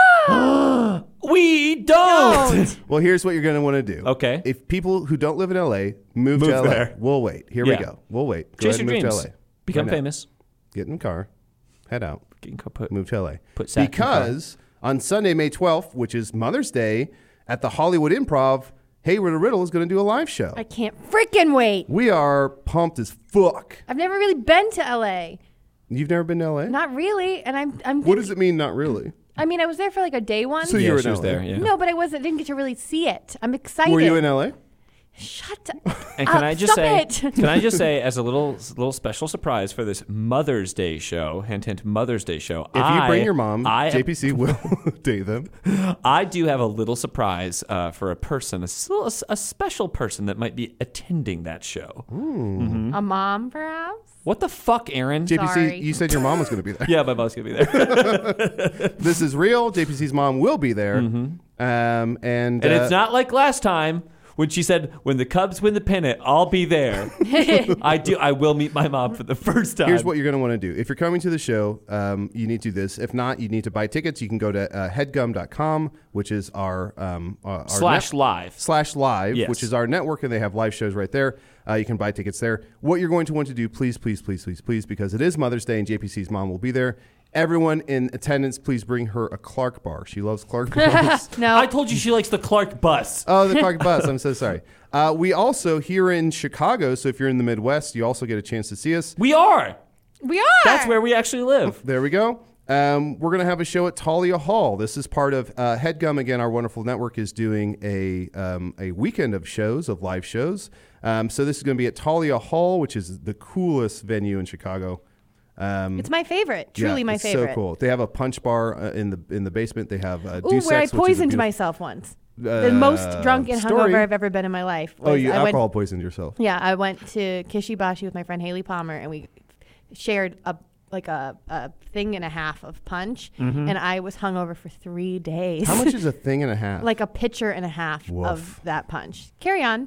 We don't. Don't. well, here's what you're going to want to do. Okay. If people who don't live in L A move, Move to L A, there. we'll wait. Here Yeah. we go. We'll wait. Go Chase ahead and your move dreams. to L A. Become Right now. famous. Get in the car. Head out. Getting co- put, Move to L A. Put Zach in the car. Because on Sunday, May twelfth, which is Mother's Day, at the Hollywood Improv, Hayward Riddle is going to do a live show. I can't freaking wait. We are pumped as fuck. I've never really been to L A. You've never been to L A? Not really, and I'm. I'm. What does it mean, not really? I mean, I was there for like a day once. So you Yeah, were she in was L A. there. Yeah. No, but I wasn't. Didn't get to really see it. I'm excited. Were you in L A? Shut up. And can Uh, I just stop say, it. can I just say, as a little little special surprise for this Mother's Day show, hint hint Mother's Day show. If I, you bring your mom, I, J P C will date them. I do have a little surprise uh, for a person, a, s- little- a special person that might be attending that show. Mm-hmm. A mom, perhaps. What the fuck, Aaron? J P C, Sorry. you said your mom was going to be there. Yeah, my mom's gonna be there. This is real. J P C's mom will be there. Mm-hmm. Um, and And uh, it's not like last time when she said, "When the Cubs win the pennant, I'll be there." I do. I will meet my mom for the first time. Here's what you're going to want to do. If you're coming to the show, um, you need to do this. If not, you need to buy tickets. You can go to uh, headgum dot com, which is our, um, uh, our Slash net- live. Slash live, Yes. which is our network, and they have live shows right there. Uh, you can buy tickets there. What you're going to want to do, please, please, please, please, please, because it is Mother's Day and J P C's mom will be there. Everyone in attendance, please bring her a Clark bar. She loves Clark bars. No. I told you she likes the Clark bus. Oh, the Clark bus. I'm so sorry. Uh, we also, here in Chicago, so if you're in the Midwest, you also get a chance to see us. We are. we are. That's where we actually live. There we go. Um, we're going to have a show at Talia Hall. This is part of uh, HeadGum. Again, our wonderful network is doing a um, a weekend of shows, of live shows. Um, so this is going to be at Talia Hall, which is the coolest venue in Chicago. Um, It's my favorite. Truly yeah, my it's favorite. so cool. They have a punch bar uh, in the in the basement. They have uh, Ooh, Deus where I Ex, which is a poisoned beautiful- myself once. Uh, the most drunk and story. hungover I've ever been in my life. Oh, was you I alcohol went, poisoned yourself. Yeah, I went to Kishibashi with my friend Haley Palmer, and we shared a like a, a thing and a half of punch, and I was hungover for three days. How much is a thing and a half? Like a pitcher and a half Woof. of that punch. Carry on.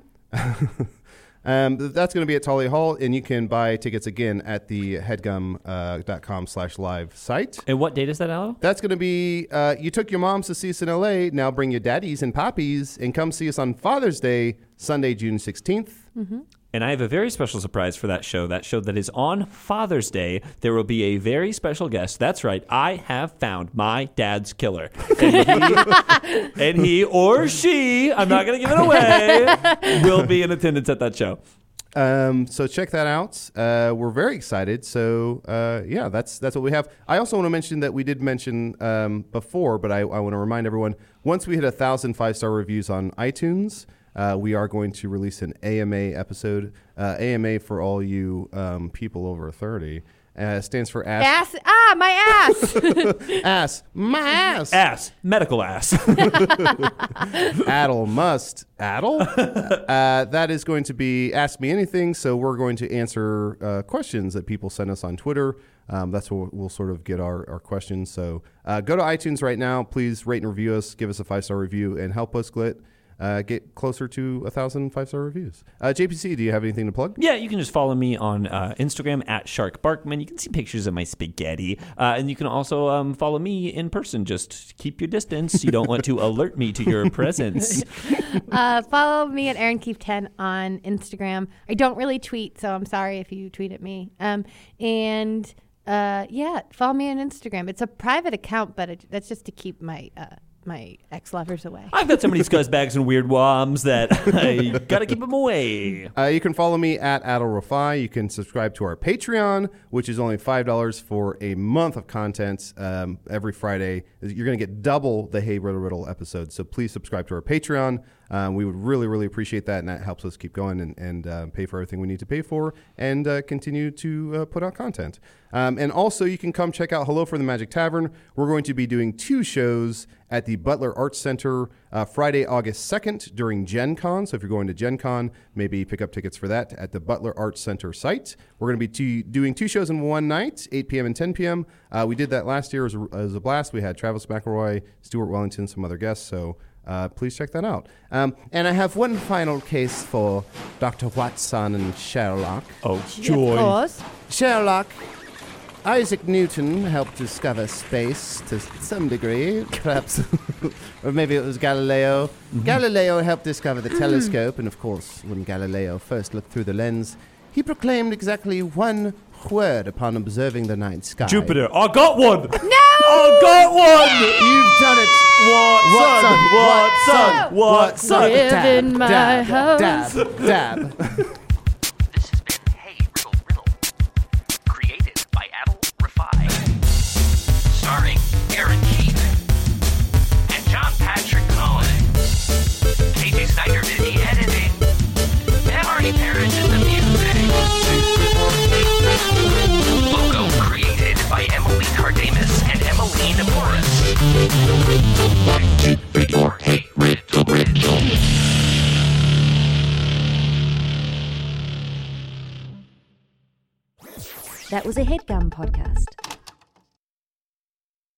Um, th- that's going to be at Talia Hall, and you can buy tickets again at the headgum dot com slash live site. And what date is that, Al? That's going to be, uh, you took your moms to see us in L A. Now bring your daddies and poppies and come see us on Father's Day, Sunday, June sixteenth. Mm-hmm. And I have a very special surprise for that show. That show that is on Father's Day. There will be a very special guest. That's right. I have found my dad's killer. And he, and he or she, I'm not going to give it away, will be in attendance at that show. Um, so check that out. Uh, we're very excited. So uh, yeah, that's that's what we have. I also want to mention that we did mention um, before, but I, I want to remind everyone, once we hit a thousand five-star reviews on iTunes, Uh, we are going to release an A M A episode. Uh, A M A, for all you um, people over thirty, uh, stands for ass. Ass. Ah, my ass. Ass. My ass. Ass. Medical ass. Addle must. Addle? uh, that is going to be Ask Me Anything. So we're going to answer uh, questions that people send us on Twitter. Um, that's where we'll sort of get our, our questions. So uh, go to iTunes right now. Please rate and review us. Give us a five-star review and help us get Uh, get closer to a thousand five-star reviews. Uh, J P C, do you have anything to plug? Yeah, you can just follow me on uh, Instagram at Shark Barkman. You can see pictures of my spaghetti. Uh, and you can also um, follow me in person. Just keep your distance. You don't want to alert me to your presence. uh, follow me at Aaron Keefe ten on Instagram. I don't really tweet, so I'm sorry if you tweet at me. Um, and uh, yeah, follow me on Instagram. It's a private account, but it, that's just to keep my uh, my ex-lovers away. I've got so many scuzzbags and weird woms that I gotta keep them away. Uh, you can follow me at Adel Rafai. You can subscribe to our Patreon, which is only five dollars for a month of content. Um, every Friday, you're going to get double the Hey Riddle Riddle episodes. So please subscribe to our Patreon. Um, we would really, really appreciate that, and that helps us keep going and, and uh, pay for everything we need to pay for and uh, continue to uh, put out content. Um, and also, you can come check out Hello from the Magic Tavern. We're going to be doing two shows at the Butler Arts Center uh, Friday, August second during Gen Con. So if you're going to Gen Con, maybe pick up tickets for that at the Butler Arts Center site. We're going to be two, doing two shows in one night, eight p.m. and ten p.m. Uh, we did that last year as a, as a blast. We had Travis McElroy, Stuart Wellington, some other guests. So uh, please check that out. Um, and I have one final case for Doctor Watson and Sherlock. Oh, joy. Of course. Sherlock, Isaac Newton helped discover space to some degree, perhaps, or maybe it was Galileo. Mm-hmm. Galileo helped discover the telescope, and of course, when Galileo first looked through the lens, he proclaimed exactly one word upon observing the night sky. Jupiter. I got one. No! I got one. You've done it. Watson. Watson. Watson. Watson. Live Dab, in my dab, house. dab, dab. This has been Hey Riddle Riddle, created by Adel Rafai, starring Aaron Keith and John Patrick Cohen. K J Snyder did the editing, and Arnie Parrish did the music. Logo created by Emily Cardamus and Emmeline Morris. For Hey Riddle Riddle. That was a HeadGum podcast.